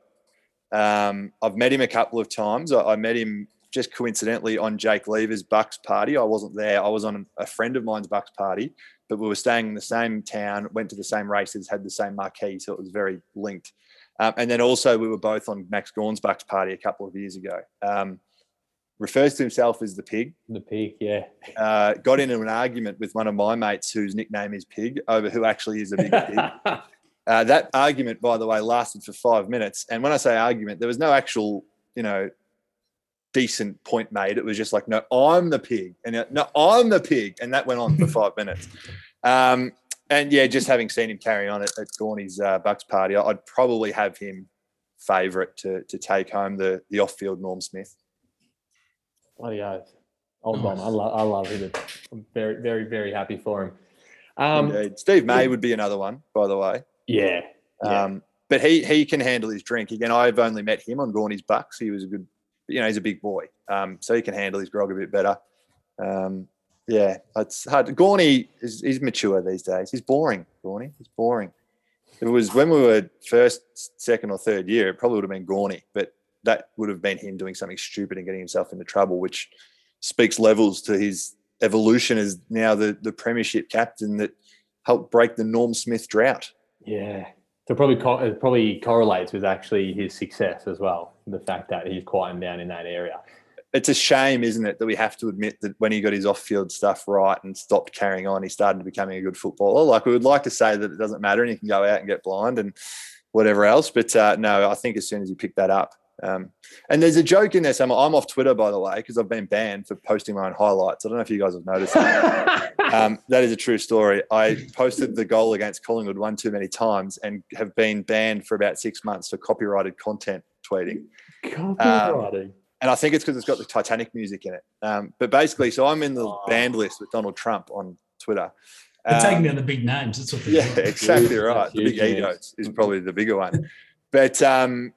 Um, I've met him a couple of times. I, I met him just coincidentally on Jake Lever's Bucks party. I wasn't there. I was on a friend of mine's Bucks party, but we were staying in the same town, went to the same races, had the same marquee, so it was very linked. Um, and then also we were both on Max Gawn's Bucks party a couple of years ago. Um, refers to himself as the Pig. The Pig, yeah. Uh, got into an argument with one of my mates whose nickname is Pig over who actually is a bigger pig. Uh, that argument, by the way, lasted for five minutes. And when I say argument, there was no actual, you know, decent point made. It was just like, no, I'm the pig. And uh, no, I'm the pig. And that went on for five minutes. Um, and, yeah, just having seen him carry on at, at Gorney's uh, Bucks party, I'd probably have him favourite to to take home the, the off-field Norm Smith. Bloody oath. Old Dom. I love, I love him. I'm very, very, very happy for him. Um, Indeed. Steve May would be another one, by the way. Yeah. yeah. Um, but he he can handle his drink. Again, I've only met him on Gorney's Bucks. He was a good, you know, he's a big boy. Um, so he can handle his grog a bit better. Um, yeah, it's hard. Gorney is he's mature these days. He's boring, Gorney. He's boring. It was when we were first, second or third year, it probably would have been Gorney, but that would have been him doing something stupid and getting himself into trouble, which speaks levels to his evolution as now the, the premiership captain that helped break the Norm Smith drought. Yeah. So probably co- it probably correlates with actually his success as well, the fact that he's quieting down in that area. It's a shame, isn't it, that we have to admit that when he got his off-field stuff right and stopped carrying on, he started becoming a good footballer. Like, we would like to say that it doesn't matter and he can go out and get blind and whatever else. But, uh, no, I think as soon as he picked that up. Um, and there's a joke in there somewhere. I'm off Twitter, by the way, because I've been banned for posting my own highlights. I don't know if you guys have noticed that. um, that is a true story. I posted the goal against Collingwood one too many times and have been banned for about six months for copyrighted content tweeting. Copyrighting. Um, And I think it's because it's got the Titanic music in it. Um, but basically, so I'm in the oh. banned list with Donald Trump on Twitter. They're um, taking down the big names. That's what they're Yeah, doing. exactly right. That's the big huge, egos is probably the bigger one. But um,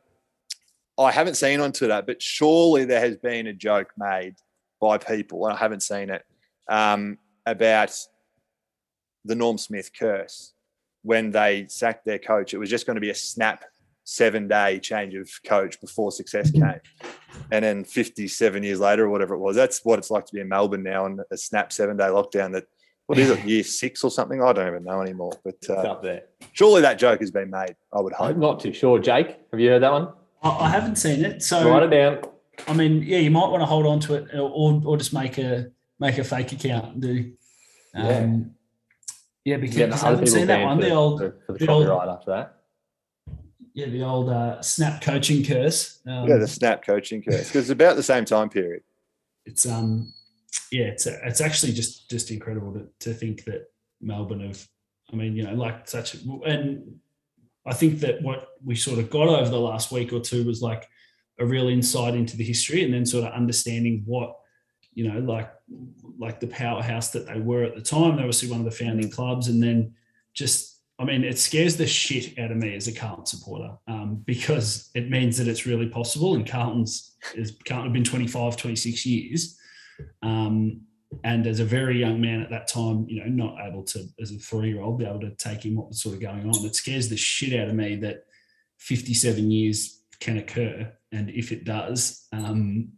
I haven't seen on Twitter, but surely there has been a joke made by people, and I haven't seen it, um, about the Norm Smith curse. When they sacked their coach, it was just going to be a snap seven-day change of coach before success came. And then fifty-seven years later or whatever it was, that's what it's like to be in Melbourne now on a snap seven-day lockdown that what is it, year six or something? I don't even know anymore. But uh, It's up there. surely that joke has been made, I would hope. I'm not too sure. Jake, have you heard that one? I, I haven't seen it. So Write it down. I mean, yeah, you might want to hold on to it, or or just make a make a fake account and do. Um, yeah. yeah, because Yeah, I other haven't people seen that banned one. for, The old, for, for the, the copyright old, after that. yeah, the old uh, snap coaching curse. Um, Yeah, the snap coaching curse. Because it's about the same time period. It's um, yeah, it's it's actually just just incredible to to think that Melbourne have. I mean, you know, like such, and I think that what we sort of got over the last week or two was like a real insight into the history, and then sort of understanding what, you know, like like the powerhouse that they were at the time. They were obviously one of the founding clubs, and then just, I mean, it scares the shit out of me as a Carlton supporter, um, because it means that it's really possible. And Carlton's is Carlton have been twenty-five, twenty-six years. Um, and as a very young man at that time, you know, not able to, as a three-year-old, be able to take in what was sort of going on. It scares the shit out of me that fifty-seven years can occur. And if it does, um,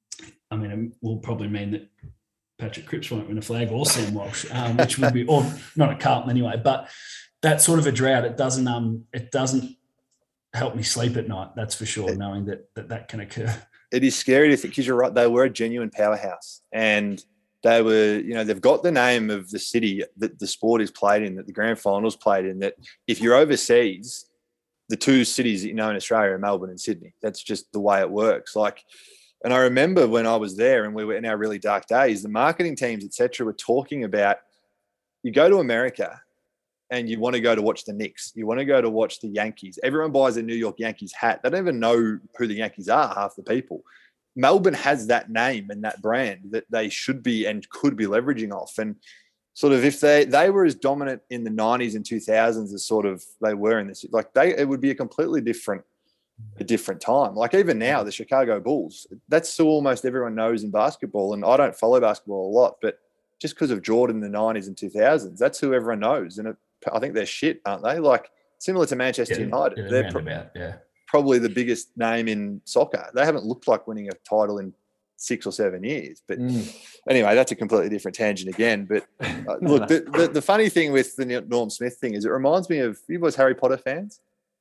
I mean, it will probably mean that Patrick Cripps won't win a flag, or Sam Walsh, um, which would be, or not at Carlton anyway. But that sort of a drought, it doesn't, um, it doesn't help me sleep at night. That's for sure, knowing that that, that can occur. It is scary to think, because you're right, they were a genuine powerhouse, and they were, you know, they've got the name of the city that the sport is played in, that the grand finals played in, that if you're overseas, the two cities that you know in Australia are Melbourne and Sydney. That's just the way it works. Like, and I remember when I was there and we were in our really dark days, the marketing teams, et cetera, were talking about, you go to America and you want to go to watch the Knicks. You want to go to watch the Yankees. Everyone buys a New York Yankees hat. They don't even know who the Yankees are, half the people. Melbourne has that name and that brand that they should be and could be leveraging off. And sort of if they they were as dominant in the nineties and two thousands as sort of they were in this, like they, it would be a completely different, a different time. Like even now, the Chicago Bulls, that's who almost everyone knows in basketball. And I don't follow basketball a lot, but just because of Jordan in the nineties and two thousands, that's who everyone knows. And it, I think they're shit, aren't they? Like similar to Manchester Yeah, United. yeah, they're pro- about, yeah. probably the biggest name in soccer. They haven't looked like winning a title in six or seven years. But Mm. anyway, that's a completely different tangent again. But uh, No, look, no. the, the, the funny thing with the Norm Smith thing is it reminds me of, you boys Harry Potter fans?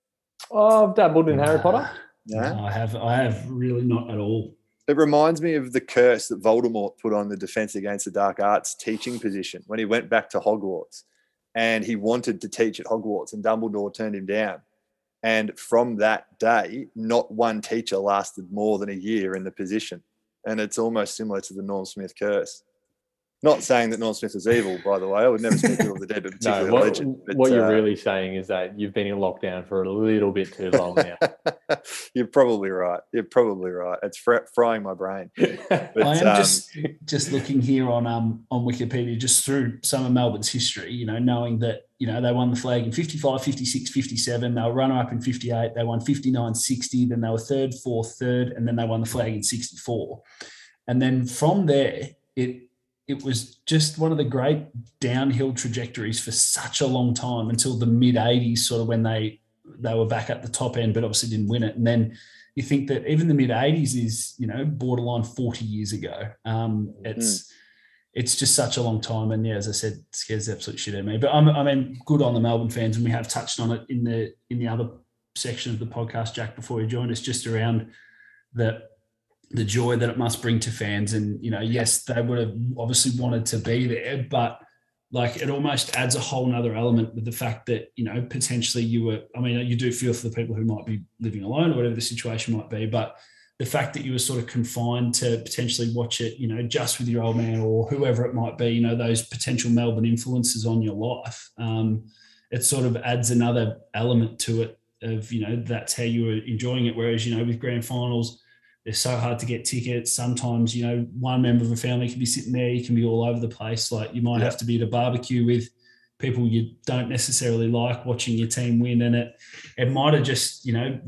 Oh, I've dabbled in Harry Potter. Yeah. No, I have, I have really not at all. It reminds me of the curse that Voldemort put on the Defense Against the Dark Arts teaching position when he went back to Hogwarts, and he wanted to teach at Hogwarts and Dumbledore turned him down. And from that day, not one teacher lasted more than a year in the position. And it's almost similar to the Norm Smith curse. Not saying that Norm Smith is evil, by the way. I would never speak ill of the dead, but No, particularly what, a legend. But, what you're uh, really saying is that you've been in lockdown for a little bit too long now. You're probably right. You're probably right. It's fr- frying my brain. But, I am um, just just looking here on um on Wikipedia, just through some of Melbourne's history, you know, knowing that, you know, they won the flag in fifty-five, fifty-six, fifty-seven, they were runner-up in fifty-eight, they won fifty-nine, sixty, then they were third, fourth, third, and then they won the flag in sixty-four. And then from there, it it was just one of the great downhill trajectories for such a long time until the mid-eighties, sort of when they they were back at the top end, but obviously didn't win it. And then you think that even the mid-eighties is, you know, borderline forty years ago. Um, it's mm. it's just such a long time. And yeah, as I said, it scares the absolute shit out of me. But I'm, I mean, good on the Melbourne fans, and we have touched on it in the in the other section of the podcast, Jack, before you joined us, just around the the joy that it must bring to fans. And, you know, yes, they would have obviously wanted to be there, but like it almost adds a whole nother element with the fact that, you know, potentially you were, I mean, you do feel for the people who might be living alone or whatever the situation might be, but the fact that you were sort of confined to potentially watch it, you know, just with your old man or whoever it might be, you know, those potential Melbourne influences on your life, um, it sort of adds another element to it of, you know, that's how you were enjoying it. Whereas, you know, with grand finals, they're so hard to get tickets. Sometimes, you know, one member of a family can be sitting there. You can be all over the place. Like you might Yeah. have to be at a barbecue with people you don't necessarily like watching your team win. And it, it might have just, you know,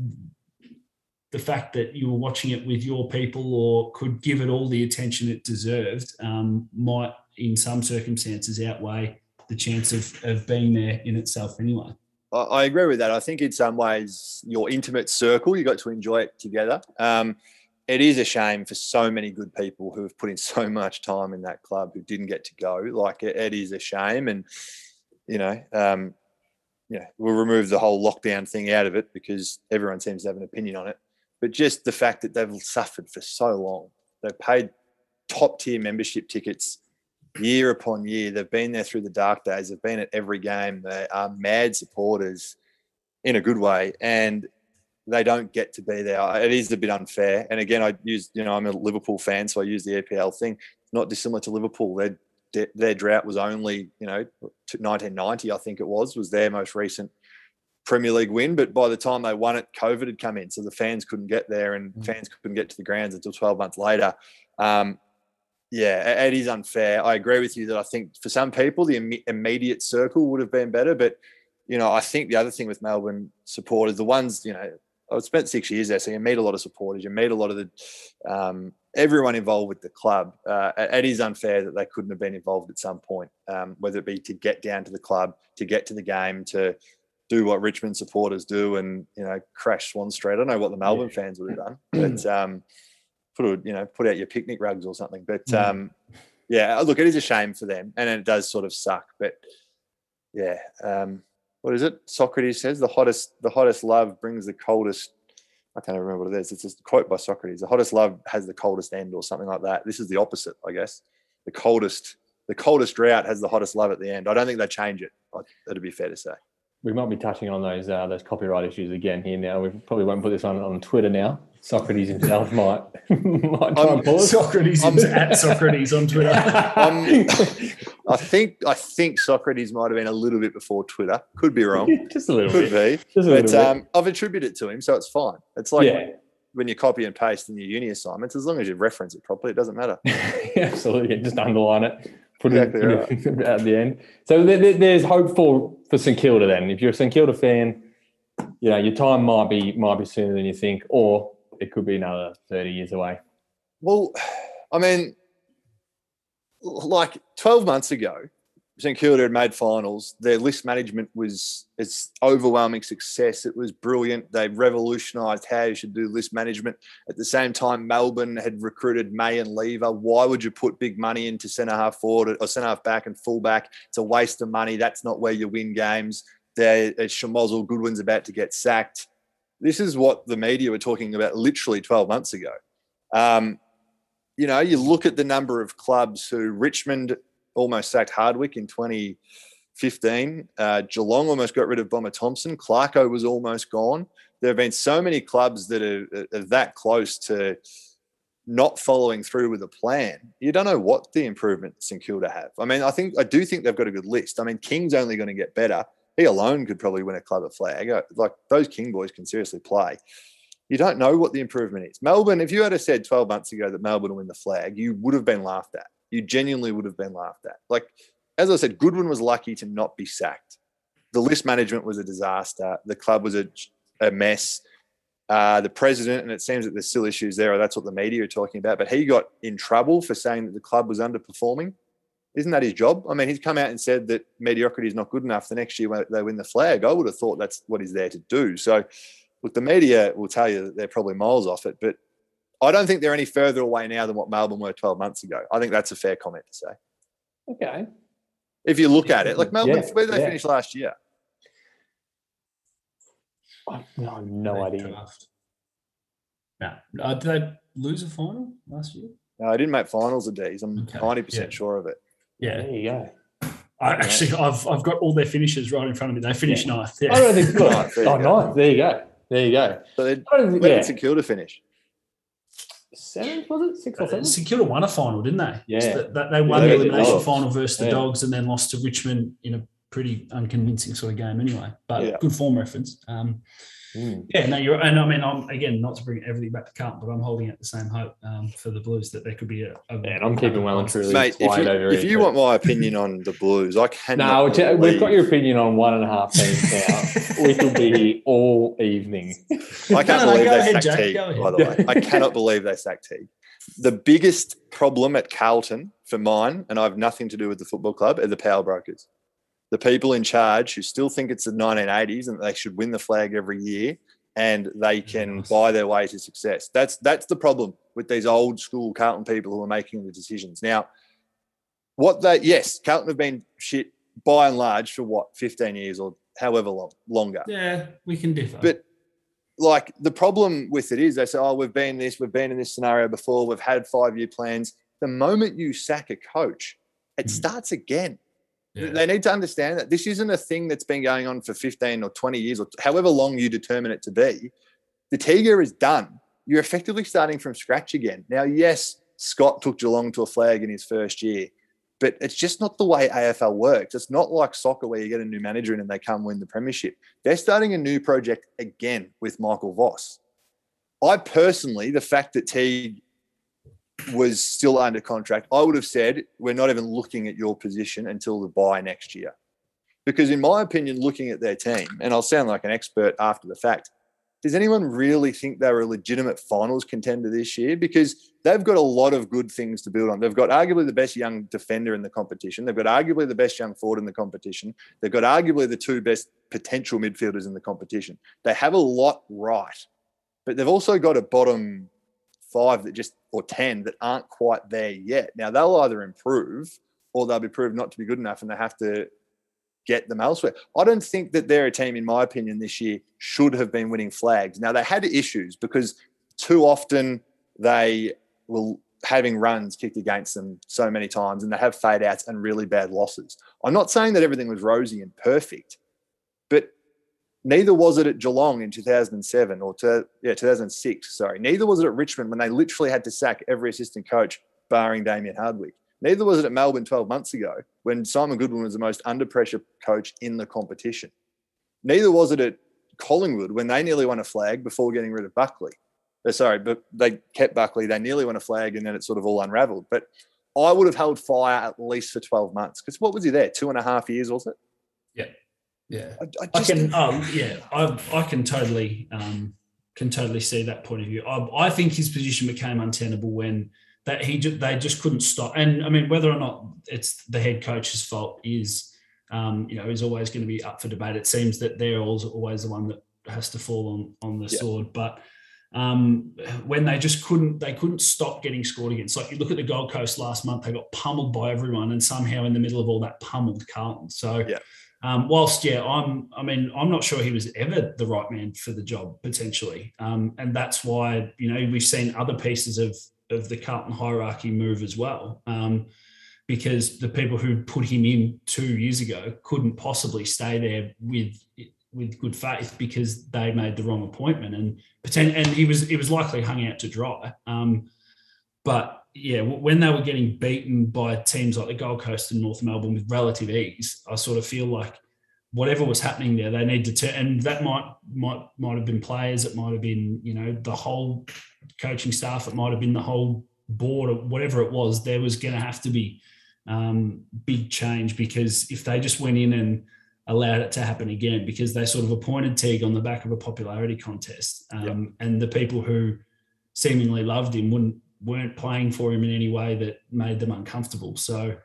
the fact that you were watching it with your people or could give it all the attention it deserved um, might, in some circumstances, outweigh the chance of, of being there in itself anyway. I, I agree with that. I think in some ways your intimate circle, you got to enjoy it together. Um, it is a shame for so many good people who have put in so much time in that club who didn't get to go. Like it, it is a shame, and you know, um, you know, we'll remove the whole lockdown thing out of it because everyone seems to have an opinion on it. But just the fact that they've suffered for so long, they've paid top tier membership tickets year upon year. They've been there through the dark days. They've been at every game. They are mad supporters in a good way, and they don't get to be there. It is a bit unfair. And again, I use, you know, I'm a Liverpool fan, so I use the E P L thing. It's not dissimilar to Liverpool. Their their drought was only, you know, nineteen ninety, I think it was, was their most recent Premier League win. But by the time they won it, COVID had come in, so the fans couldn't get there, and mm. fans couldn't get to the grounds until twelve months later. Um, yeah, it is unfair. I agree with you that I think for some people the Im- immediate circle would have been better. But, you know, I think the other thing with Melbourne supporters, the ones, you know, I've spent six years there, so you meet a lot of supporters, you meet a lot of the um, everyone involved with the club. Uh, it is unfair that they couldn't have been involved at some point, um, whether it be to get down to the club, to get to the game, to do what Richmond supporters do, and you know, crash Swan Street. I don't know what the Melbourne yeah. fans would have done, but um, put a, you know, put out your picnic rugs or something. But um, yeah, look, it is a shame for them, and it does sort of suck. But yeah. Um, What is it? Socrates says the hottest, the hottest love brings the coldest. I can't remember what it is. It's a quote by Socrates. The hottest love has the coldest end, or something like that. This is the opposite, I guess. The coldest, the coldest drought has the hottest love at the end. I don't think they change it. That'd be fair to say. We might be touching on those uh, those copyright issues again here now. We probably won't put this on on Twitter now. Socrates himself might might try and pause. Socrates is at Socrates on Twitter. um, I think I think Socrates might have been a little bit before Twitter. Could be wrong. Just a little Could bit. be. Just a but little um, bit. I've attributed it to him, so it's fine. It's like Yeah. when you copy and paste in your uni assignments, as long as you reference it properly, it doesn't matter. Absolutely. Just underline it. Put Exactly it right. at the end. So there, there, there's hope for, for St Kilda then. If you're a St Kilda fan, you know, your time might be might be sooner than you think, or it could be another thirty years away. Well, I mean, like twelve months ago, St Kilda had made finals. Their list management was its overwhelming success. It was brilliant. They revolutionised how you should do list management. At the same time, Melbourne had recruited May and Lever. Why would you put big money into centre half forward or centre half back and full back? It's a waste of money. That's not where you win games. There, Shamozzle, Goodwin's about to get sacked. This is what the media were talking about literally twelve months ago. Um, you know, you look at the number of clubs who Richmond almost sacked Hardwick in twenty fifteen. Uh, Geelong almost got rid of Bomber Thompson. Clarko was almost gone. There have been so many clubs that are, are that close to not following through with a plan. You don't know what the improvement St Kilda have. I mean, I think I do think they've got a good list. I mean, King's only going to get better. He alone could probably win a club at flag. Like those King boys can seriously play. You don't know what the improvement is. Melbourne, if you had said twelve months ago that Melbourne would win the flag, you would have been laughed at. You genuinely would have been laughed at. Like, as I said, Goodwin was lucky to not be sacked. The list management was a disaster. The club was a, a mess. Uh, the president, and it seems that there's still issues there, or that's what the media are talking about, but he got in trouble for saying that the club was underperforming. Isn't that his job? I mean, he's come out and said that mediocrity is not good enough the next year when they win the flag. I would have thought that's what he's there to do. So, look, the media will tell you that they're probably miles off it, but I don't think they're any further away now than what Melbourne were twelve months ago. I think that's a fair comment to say. Okay. If you look at it, like Melbourne, Yeah, where did they yeah. finish last year? I have no idea. Draft. No. Uh, did they lose a final last year? No, I didn't make finals of D's. I'm Okay. ninety percent Yeah. sure of it. Yeah. There you go. I actually, I've I've got all their finishes right in front of me. They finished Yeah. ninth. Yeah. I don't think good. Nice, there you Oh, go. nice. There you go. There you go. So they, I don't think, where yeah. did St Kilda finish? Seventh, was it? Six or seven? St Kilda won a final, didn't they? Yeah. So that, that they won Yeah, the they did. elimination Oh. final versus the Yeah. Dogs, and then lost to Richmond in a pretty unconvincing sort of game anyway. But Yeah. good form reference. Um, Mm. yeah, no, you're, and I mean, I'm again not to bring everything back to Carlton, but I'm holding out the same hope um, for the Blues that there could be a. a Yeah, and I'm keeping well and truly Mate, if quiet you, over if it, you but- want my opinion on the Blues, I cannot No, we've believe- got your opinion on one and a half teams now. We could be here all evening. I can't No, no, believe go they ahead, sacked Jack, Teague, go ahead. by the way. I cannot believe they sacked Teague. The biggest problem at Carlton for mine, and I have nothing to do with the football club, are the power brokers. The people in charge who still think it's the nineteen eighties and they should win the flag every year. and they can Nice. buy their way to success. That's that's the problem with these old school Carlton people who are making the decisions. Now, what they, yes, Carlton have been shit by and large for what, fifteen years or however long, longer. Yeah, we can differ. But like the problem with it is they say, oh, we've been this, we've been in this scenario before, we've had five-year plans. The moment you sack a coach, it Mm. starts again. Yeah. They need to understand that this isn't a thing that's been going on for fifteen or twenty years or however long you determine it to be. The Tiga is done. You're effectively starting from scratch again. Now, yes, Scott took Geelong to a flag in his first year, but it's just not the way A F L works. It's not like soccer where you get a new manager in and they come win the premiership. They're starting a new project again with Michael Voss. I personally, the fact that Teague was still under contract, I would have said, we're not even looking at your position until the bye next year. Because in my opinion, looking at their team, and I'll sound like an expert after the fact, does anyone really think they're a legitimate finals contender this year? Because they've got a lot of good things to build on. They've got arguably the best young defender in the competition. They've got arguably the best young forward in the competition. They've got arguably the two best potential midfielders in the competition. They have a lot right, but they've also got a bottom five that just, or ten that aren't quite there yet. Now they'll either improve or they'll be proved not to be good enough and they have to get them elsewhere. I don't think that they're a team, in my opinion, this year should have been winning flags. Now, they had issues because too often they were having runs kicked against them so many times and they have fade outs and really bad losses. I'm not saying that everything was rosy and perfect, but neither was it at Geelong in two thousand seven or to, yeah, two thousand six, sorry. Neither was it at Richmond when they literally had to sack every assistant coach barring Damien Hardwick. Neither was it at Melbourne twelve months ago when Simon Goodwin was the most under pressure coach in the competition. Neither was it at Collingwood when they nearly won a flag before getting rid of Buckley. Uh, sorry, but they kept Buckley. They nearly won a flag and then it sort of all unravelled. But I would have held fire at least for twelve months because what was he there? Two and a half years, was it? Yeah. Yeah. I, I, I just, can, um, yeah, I, I can totally, um, can totally see that point of view. I, I think his position became untenable when that he just, they just couldn't stop. And I mean, whether or not it's the head coach's fault is, um, you know, is always going to be up for debate. It seems that they're always the one that has to fall on on the yeah. sword. But um, when they just couldn't, they couldn't stop getting scored against. Like you look at the Gold Coast last month, they got pummeled by everyone, and somehow in the middle of all that pummeled Carlton. So. Yeah. Um, whilst, yeah, I'm, I mean, I'm not sure he was ever the right man for the job, potentially. Um, and that's why, you know, we've seen other pieces of, of the Carlton hierarchy move as well, um, because the people who put him in two years ago couldn't possibly stay there with with good faith because they made the wrong appointment. And pretend, and he was, he was likely hung out to dry. Um, but, yeah, when they were getting beaten by teams like the Gold Coast and North Melbourne with relative ease, I sort of feel like whatever was happening there, they need to turn, and that might might might have been players, it might have been, you know, the whole coaching staff, it might have been the whole board or whatever it was. There was going to have to be um, big change because if they just went in and allowed it to happen again, because they sort of appointed Teague on the back of a popularity contest, um, yep. and the people who seemingly loved him wouldn't. weren't playing for him in any way that made them uncomfortable. So,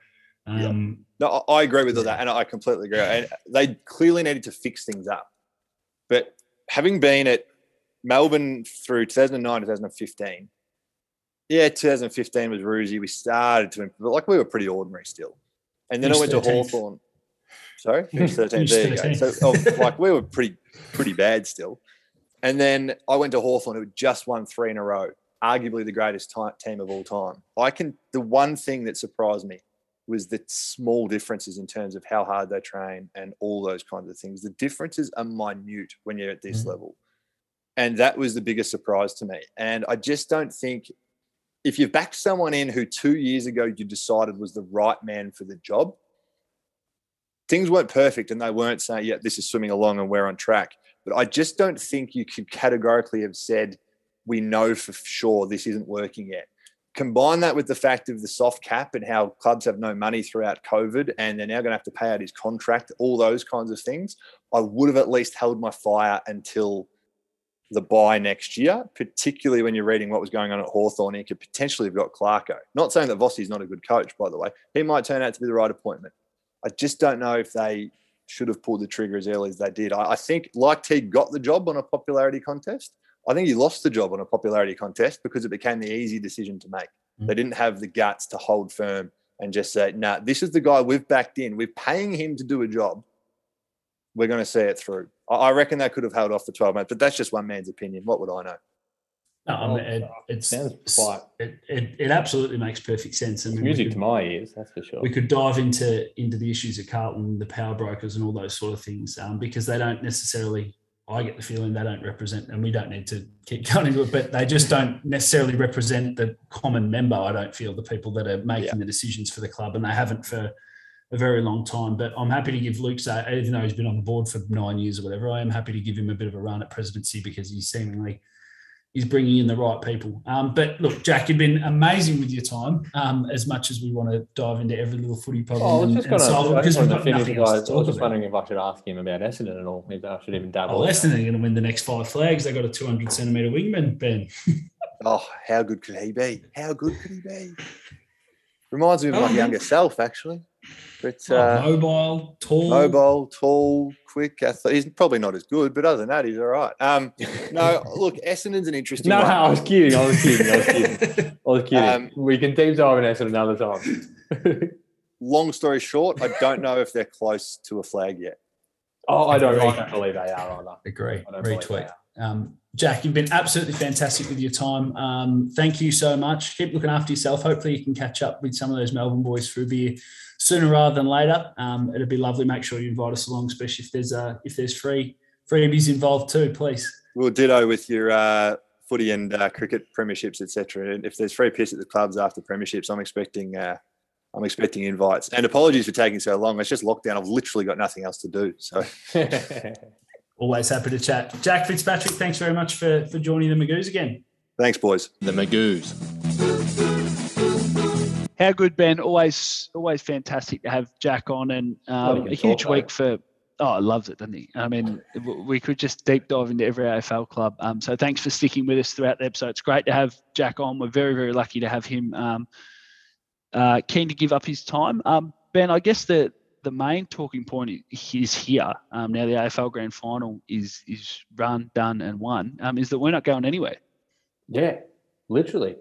um, yeah. no, I agree with all that. And I completely agree. And they clearly needed to fix things up. But having been at Melbourne through two thousand nine, two thousand fifteen, yeah, two thousand fifteen was rosy. We started to improve, like we were pretty ordinary still. And then I went thirteenth. To Hawthorn. Sorry? Finished thirteenth. There you go. So, oh, like we were pretty, pretty bad still. And then I went to Hawthorn, who had just won three in a row. Arguably the greatest t- team of all time. I can. The one thing that surprised me was the small differences in terms of how hard they train and all those kinds of things. The differences are minute when you're at this mm-hmm. level. And that was the biggest surprise to me. And I just don't think if you've backed someone in who two years ago you decided was the right man for the job, things weren't perfect and they weren't saying, yeah, this is swimming along and we're on track. But I just don't think you could categorically have said, we know for sure this isn't working yet. Combine that with the fact of the soft cap and how clubs have no money throughout COVID and they're now going to have to pay out his contract, all those kinds of things. I would have at least held my fire until the bye next year, particularly when you're reading what was going on at Hawthorn. He could potentially have got Clarko. Not saying that Vossi's not a good coach, by the way. He might turn out to be the right appointment. I just don't know if they should have pulled the trigger as early as they did. I, I think, like Teague got the job on a popularity contest, I think he lost the job on a popularity contest because it became the easy decision to make. Mm-hmm. They didn't have the guts to hold firm and just say, nah, this is the guy we've backed in. We're paying him to do a job. We're going to see it through. I, I reckon they could have held off for twelve months, but that's just one man's opinion. What would I know? No, I mean, it, it sounds quite. It, it, it absolutely makes perfect sense. I mean, music could, to my ears, that's for sure. We could dive into into the issues at Carlton, the power brokers, and all those sort of things, um, because they don't necessarily. I get the feeling they don't represent, and we don't need to keep going into it, but they just don't necessarily represent the common member. I don't feel the people that are making yeah. the decisions for the club, and they haven't for a very long time. But I'm happy to give Luke, say, even though he's been on the board for nine years or whatever, I am happy to give him a bit of a run at presidency because he's seemingly. He's bringing in the right people. Um, but look, Jack, you've been amazing with your time. Um, as much as we want to dive into every little footy problem, oh, I was just going to finish. I was just about. wondering if I should ask him about Essendon and all. If I should even dabble. Oh, Essendon are going to win the next five flags. They got a two hundred centimetre wingman, Ben. Oh, how good could he be? How good could he be? Reminds me of oh, my man. younger self, actually. But uh, oh, mobile, tall, mobile, tall, quick. He's probably not as good, but other than that, he's all right. Um, no, look, Essendon's an interesting. No, one. no, I was kidding. I was kidding. I was kidding. I was kidding. Um, we can deep dive in Essendon another time. Long story short, I don't know if they're close to a flag yet. Oh, I don't. I don't believe they are either. Agree. Retweet. Um, Jack, you've been absolutely fantastic with your time. Um, thank you so much. Keep looking after yourself. Hopefully, you can catch up with some of those Melbourne boys for a beer sooner rather than later. Um, it'd be lovely. Make sure you invite us along, especially if there's uh, if there's free freebies involved too, please. We'll ditto with your uh, footy and uh, cricket premierships, et cetera. If there's free piss at the clubs after premierships, I'm expecting uh, I'm expecting invites. And apologies for taking so long. It's just lockdown. I've literally got nothing else to do. So. Always happy to chat. Jack Fitzpatrick, thanks very much for, for joining the Magoos again. Thanks, boys. The Magoos. How good, Ben. Always always fantastic to have Jack on, and um, a huge week for – oh, loves it, doesn't he? I mean, we could just deep dive into every A F L club. Um, so thanks for sticking with us throughout the episode. It's great to have Jack on. We're very, very lucky to have him um, uh, keen to give up his time. Um, Ben, I guess the – the main talking point is here. Um, now the A F L Grand Final is is run, done, and won. Um, is that we're not going anywhere? Yeah, literally.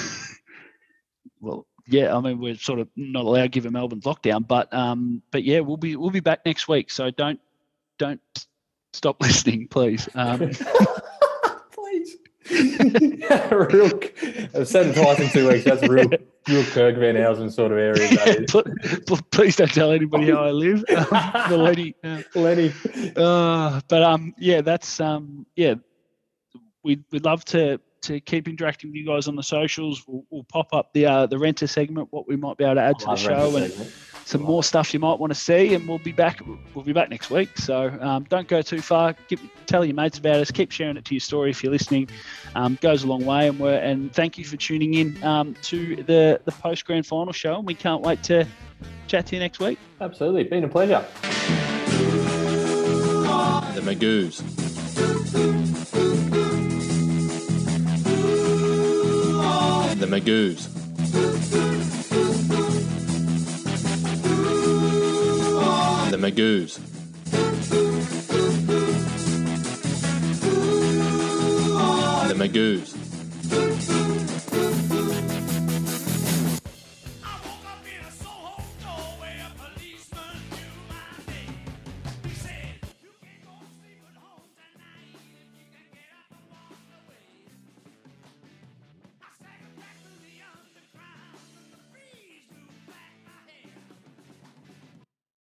Well, yeah. I mean, we're sort of not allowed given Melbourne's lockdown, but um, but yeah, we'll be we'll be back next week. So don't don't stop listening, please. Um, please. real, I've said it twice in two weeks. That's real, real Kirk Van Housen sort of area. Yeah, please don't tell anybody how I live, um, the Lenny. Uh, Lenny. Uh, but um, yeah, that's um, yeah. We'd we'd love to to keep interacting with you guys on the socials. We'll, we'll pop up the uh, the renter segment, what we might be able to add to the show, and segment. some more stuff you might want to see. And we'll be back. We'll be back next week. So um, don't go too far. Give, tell your mates about us. Keep sharing it to your story if you're listening. Um, goes a long way. And we're and thank you for tuning in um, to the the post grand final show. And we can't wait to chat to you next week. Absolutely, been a pleasure. The Magoos. The Magoos. The Magoos. The Magoos.